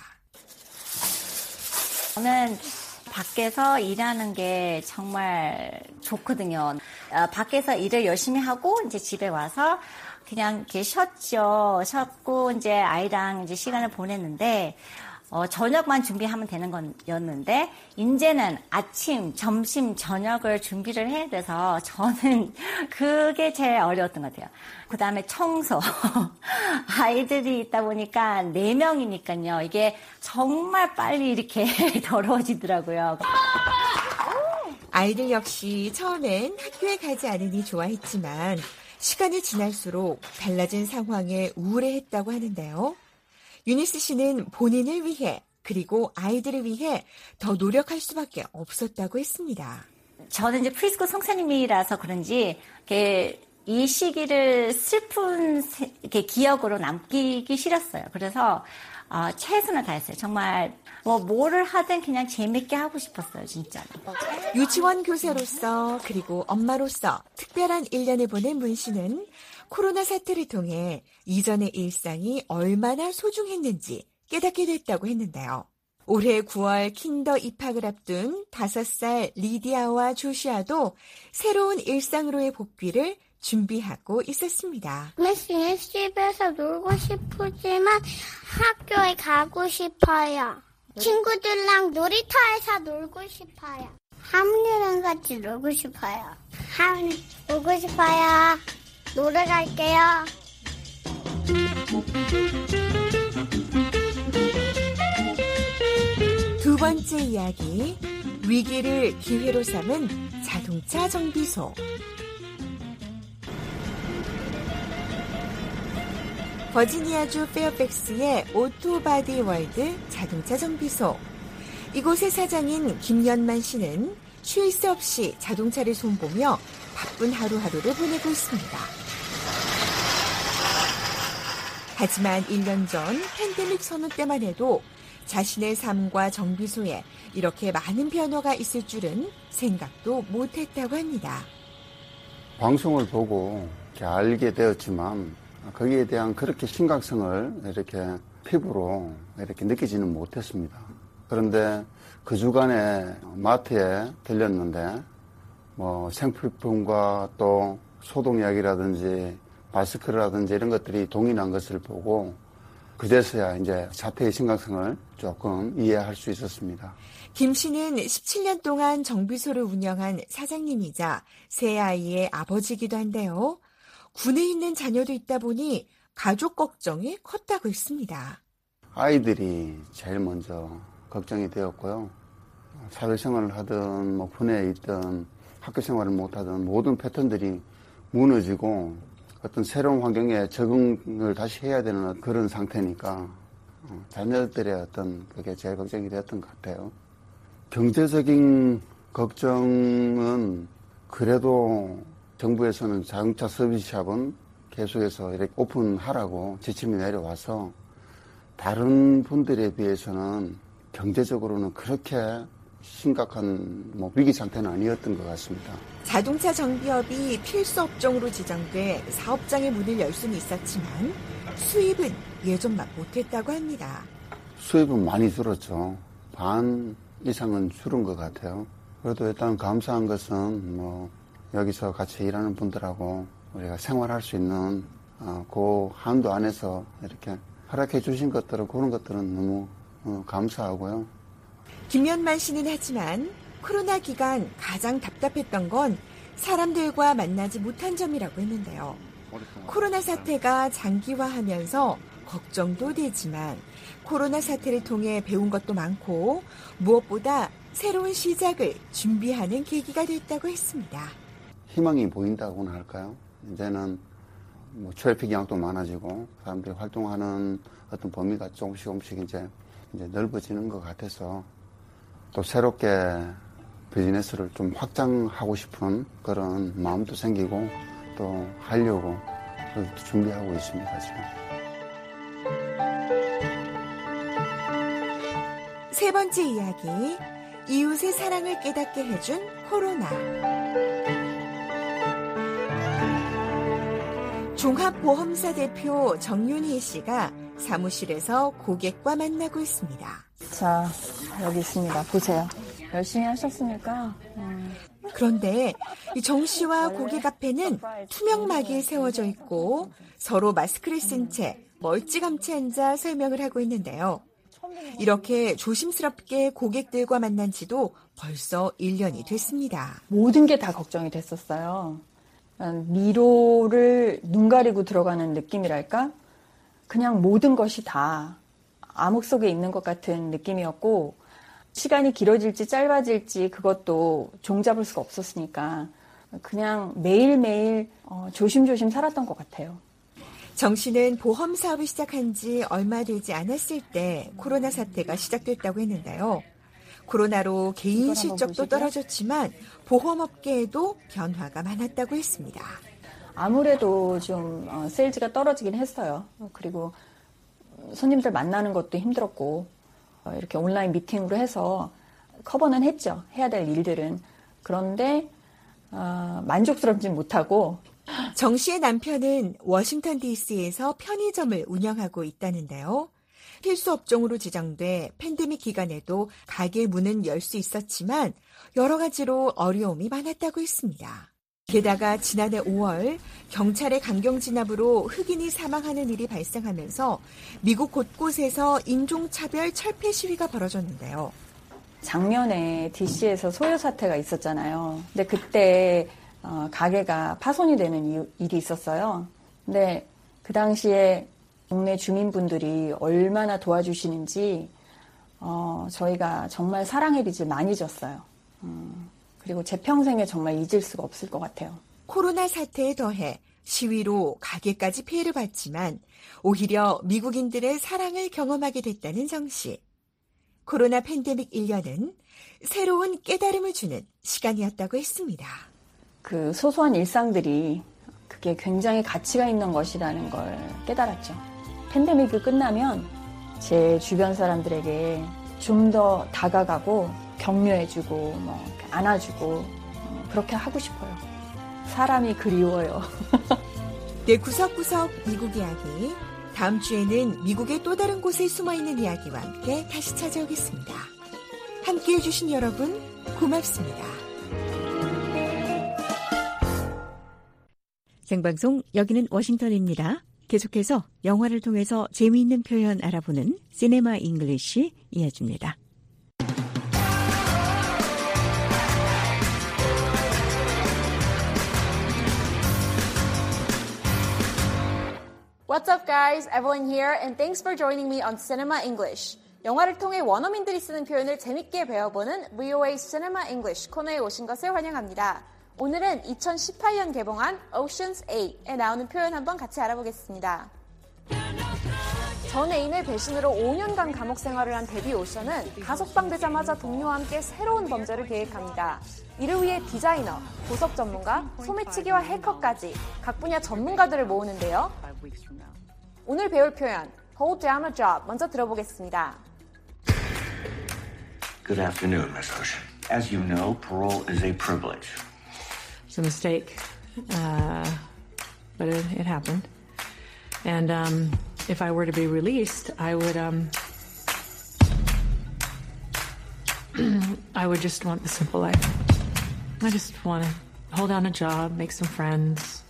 저는 밖에서 일하는 게 정말 좋거든요. 어, 밖에서 일을 열심히 하고 이제 집에 와서 그냥 이렇게 쉬었죠. 쉬었고 이제 아이랑 이제 시간을 보냈는데 어, 저녁만 준비하면 되는 거였는데 이제는 아침, 점심, 저녁을 준비를 해야 돼서 저는 그게 제일 어려웠던 것 같아요. 그 다음에 청소. 아이들이 있다 보니까 네 명이니까요. 이게 정말 빨리 이렇게 더러워지더라고요. 아이들 역시 처음엔 학교에 가지 않으니 좋아했지만 시간이 지날수록 달라진 상황에 우울해했다고 하는데요. 유니스 씨는 본인을 위해 그리고 아이들을 위해 더 노력할 수밖에 없었다고 했습니다. 저는 이제 프리스쿨 성사님이라서 그런지 이렇게 이 시기를 슬픈 이렇게 기억으로 남기기 싫었어요. 그래서 어, 최선을 다했어요. 정말 뭐 뭐를 하든 그냥 재밌게 하고 싶었어요. 진짜로. 유치원 교사로서 그리고 엄마로서 특별한 일 년을 보낸 문 씨는 코로나 사태를 통해 이전의 일상이 얼마나 소중했는지 깨닫게 됐다고 했는데요. 올해 구월 킨더 입학을 앞둔 다섯 살 리디아와 조시아도 새로운 일상으로의 복귀를 준비하고 있었습니다. 미스는 집에서 놀고 싶지만 학교에 가고 싶어요. 친구들랑 놀이터에서 놀고 싶어요. 할머니랑 같이 놀고 싶어요. 하은이 보고 싶어요. 노래 갈게요. 두 번째 이야기, 위기를 기회로 삼은 자동차 정비소. 버지니아주 페어팩스의 오토바디 월드 자동차 정비소. 이곳의 사장인 김연만 씨는 쉴 새 없이 자동차를 손보며 바쁜 하루하루를 보내고 있습니다. 하지만 일 년 전 팬데믹 선언 때만 해도 자신의 삶과 정비소에 이렇게 많은 변화가 있을 줄은 생각도 못했다고 합니다. 방송을 보고 이렇게 알게 되었지만 거기에 대한 그렇게 심각성을 이렇게 피부로 이렇게 느끼지는 못했습니다. 그런데 그 주간에 마트에 들렸는데 뭐 생필품과 또 소독약이라든지 마스크라든지 이런 것들이 동일한 것을 보고 그제서야 이제 사태의 심각성을 조금 이해할 수 있었습니다. 김 씨는 십칠 년 동안 정비소를 운영한 사장님이자 세 아이의 아버지이기도 한데요. 군에 있는 자녀도 있다 보니 가족 걱정이 컸다고 했습니다. 아이들이 제일 먼저 걱정이 되었고요. 사회생활을 하든 뭐 군에 있든 학교생활을 못하든 모든 패턴들이 무너지고 어떤 새로운 환경에 적응을 다시 해야 되는 그런 상태니까 자녀들의 어떤 그게 제일 걱정이 되었던 것 같아요. 경제적인 걱정은 그래도 정부에서는 자동차 서비스샵은 계속해서 이렇게 오픈하라고 지침이 내려와서 다른 분들에 비해서는 경제적으로는 그렇게 심각한 뭐 위기 상태는 아니었던 것 같습니다. 자동차 정비업이 필수 업종으로 지정돼 사업장의 문을 열 수는 있었지만 수입은 예전만 못했다고 합니다. 수입은 많이 줄었죠. 반 이상은 줄은 것 같아요. 그래도 일단 감사한 것은 뭐 여기서 같이 일하는 분들하고 우리가 생활할 수 있는 어, 그 한도 안에서 이렇게 허락해 주신 것들은 그런 것들은 너무 어, 감사하고요. 김연만 씨는 하지만 코로나 기간 가장 답답했던 건 사람들과 만나지 못한 점이라고 했는데요. 코로나 사태가 장기화하면서 걱정도 되지만 코로나 사태를 통해 배운 것도 많고 무엇보다 새로운 시작을 준비하는 계기가 됐다고 했습니다. 희망이 보인다고나 할까요? 이제는 뭐 트래픽 양도 많아지고 사람들이 활동하는 어떤 범위가 조금씩 조금씩 이제, 이제 넓어지는 것 같아서 또 새롭게 비즈니스를 좀 확장하고 싶은 그런 마음도 생기고 또 하려고 준비하고 있습니다, 지금. 세 번째 이야기, 이웃의 사랑을 깨닫게 해준 코로나. 종합보험사 대표 정윤희 씨가 사무실에서 고객과 만나고 있습니다. 자, 여기 있습니다. 보세요. 열심히 하셨으니까. 음. 그런데 이 정 씨와 고객 앞에는 투명막이 세워져 있고 서로 마스크를 쓴 채 멀찌감치 앉아 설명을 하고 있는데요. 이렇게 조심스럽게 고객들과 만난 지도 벌써 일 년이 됐습니다. 모든 게 다 걱정이 됐었어요. 미로를 눈 가리고 들어가는 느낌이랄까? 그냥 모든 것이 다 암흑 속에 있는 것 같은 느낌이었고 시간이 길어질지 짧아질지 그것도 종잡을 수가 없었으니까 그냥 매일매일 조심조심 살았던 것 같아요. 정 씨는 보험 사업을 시작한 지 얼마 되지 않았을 때 코로나 사태가 시작됐다고 했는데요. 코로나로 개인 실적도 떨어졌지만 보험업계에도 변화가 많았다고 했습니다. 아무래도 좀 세일즈가 떨어지긴 했어요. 그리고 손님들 만나는 것도 힘들었고 이렇게 온라인 미팅으로 해서 커버는 했죠. 해야 될 일들은. 그런데 어, 만족스럽진 못하고 정 씨의 남편은 워싱턴 디씨에서 편의점을 운영하고 있다는데요. 필수 업종으로 지정돼 팬데믹 기간에도 가게 문은 열 수 있었지만 여러 가지로 어려움이 많았다고 했습니다. 게다가 지난해 오월 경찰의 강경 진압으로 흑인이 사망하는 일이 발생하면서 미국 곳곳에서 인종차별 철폐 시위가 벌어졌는데요. 작년에 디씨에서 소요 사태가 있었잖아요. 근데 그때 어, 가게가 파손이 되는 이, 일이 있었어요. 근데 그 당시에 동네 주민분들이 얼마나 도와주시는지 어, 저희가 정말 사랑의 빚을 많이 졌어요. 음, 그리고 제 평생에 정말 잊을 수가 없을 것 같아요. 코로나 사태에 더해 시위로 가게까지 피해를 봤지만 오히려 미국인들의 사랑을 경험하게 됐다는 정 씨. 코로나 팬데믹 일 년은 새로운 깨달음을 주는 시간이었다고 했습니다. 그 소소한 일상들이 그게 굉장히 가치가 있는 것이라는 걸 깨달았죠. 팬데믹이 끝나면 제 주변 사람들에게 좀 더 다가가고 격려해주고 뭐 안아주고 그렇게 하고 싶어요. 사람이 그리워요. 네, 구석구석 미국 이야기. 다음 주에는 미국의 또 다른 곳에 숨어있는 이야기와 함께 다시 찾아오겠습니다. 함께해 주신 여러분 고맙습니다. 생방송 여기는 워싱턴입니다. 계속해서 영화를 통해서 재미있는 표현 알아보는 시네마 잉글리시 이어집니다. What's up guys, Evelyn here and thanks for joining me on Cinema English. 영화를 통해 원어민들이 쓰는 표현을 재밌게 배워보는 브이오에이 Cinema English 코너에 오신 것을 환영합니다. 오늘은 이천십팔 년 개봉한 Ocean's eight에 나오는 표현 한번 같이 알아보겠습니다. 전 애인의 배신으로 오 년간 감옥 생활을 한 데비 오션은 가석방되자마자 동료와 함께 새로운 범죄를 계획합니다. 이를 위해 디자이너, 보석 전문가, 소매치기와 해커까지 각 분야 전문가들을 모으는데요. 오늘 배울 표현 Hold down a job 먼저 들어보겠습니다. Good afternoon, Miss Ocean. As you know, parole is a privilege. It's a mistake, uh, but it, it happened. And um, if I were to be released, I would um, I would just want the simple life. I just want to hold down a job, make some friends.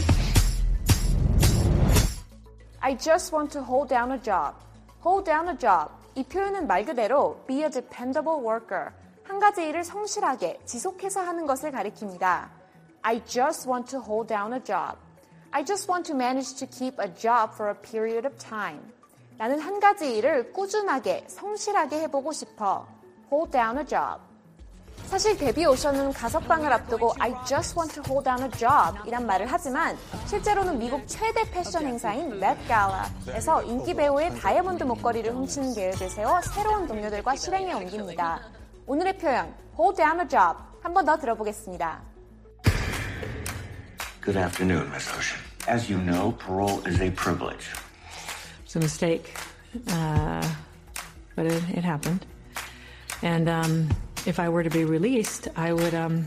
I just want to hold down a job. Hold down a job. 이 표현은 말 그대로 be a dependable worker. 한 가지 일을 성실하게 지속해서 하는 것을 가리킵니다. I just want to hold down a job. I just want to manage to keep a job for a period of time. 나는 한 가지 일을 꾸준하게, 성실하게 해보고 싶어. Hold down a job. 사실 데비 오션은 가석방을 앞두고 I just want to hold down a job 이란 말을 하지만 실제로는 미국 최대 패션 행사인 Met Gala에서 인기 배우의 다이아몬드 목걸이를 훔치는 계획을 세워 새로운 동료들과 실행에 옮깁니다. 오늘의 표현 hold down a job 한 번 더 들어보겠습니다. Good afternoon, Miss Ocean. As you know, parole is a privilege. It's a mistake, uh, but it, it happened. And um, if I were to be released, I would um,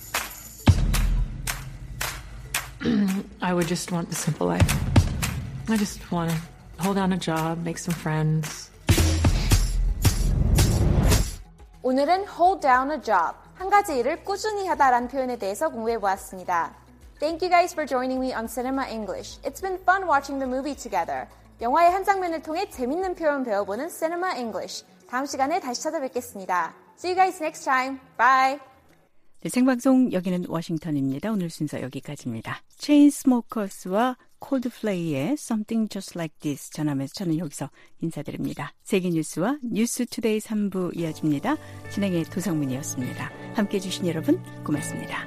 I would just want the simple life. I just want to hold down a job, make some friends. 오늘은 hold down a job, 한 가지 일을 꾸준히 하다라는 표현에 대해서 공부해 보았습니다. Thank you guys for joining me on Cinema English. It's been fun watching the movie together. 영화의 한 장면을 통해 재밌는 표현 배워보는 Cinema English. 다음 시간에 다시 찾아뵙겠습니다. See you guys next time. Bye. 네, 생방송 여기는 워싱턴입니다. 오늘 순서 여기까지입니다. 체인스모커스와 콜드플레이의 Something Just Like This 전하면서 저는 여기서 인사드립니다. 세계뉴스와 뉴스투데이 삼 부 이어집니다. 진행의 도성민이었습니다. 함께해 주신 여러분 고맙습니다.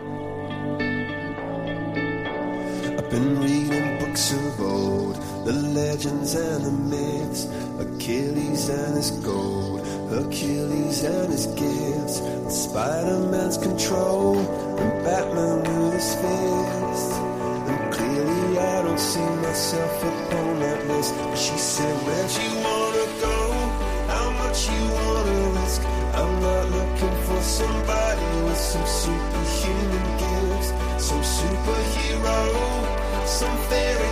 I've been reading books of old, the legends and the myths, Achilles and his gold, Hercules and his gifts, Spider-Man's control, and Batman with his fists. And clearly I don't see myself upon that list. But she said, where'd you wanna go? How much you wanna risk? I'm not looking for somebody with some superhuman gifts, some superhero, some fairy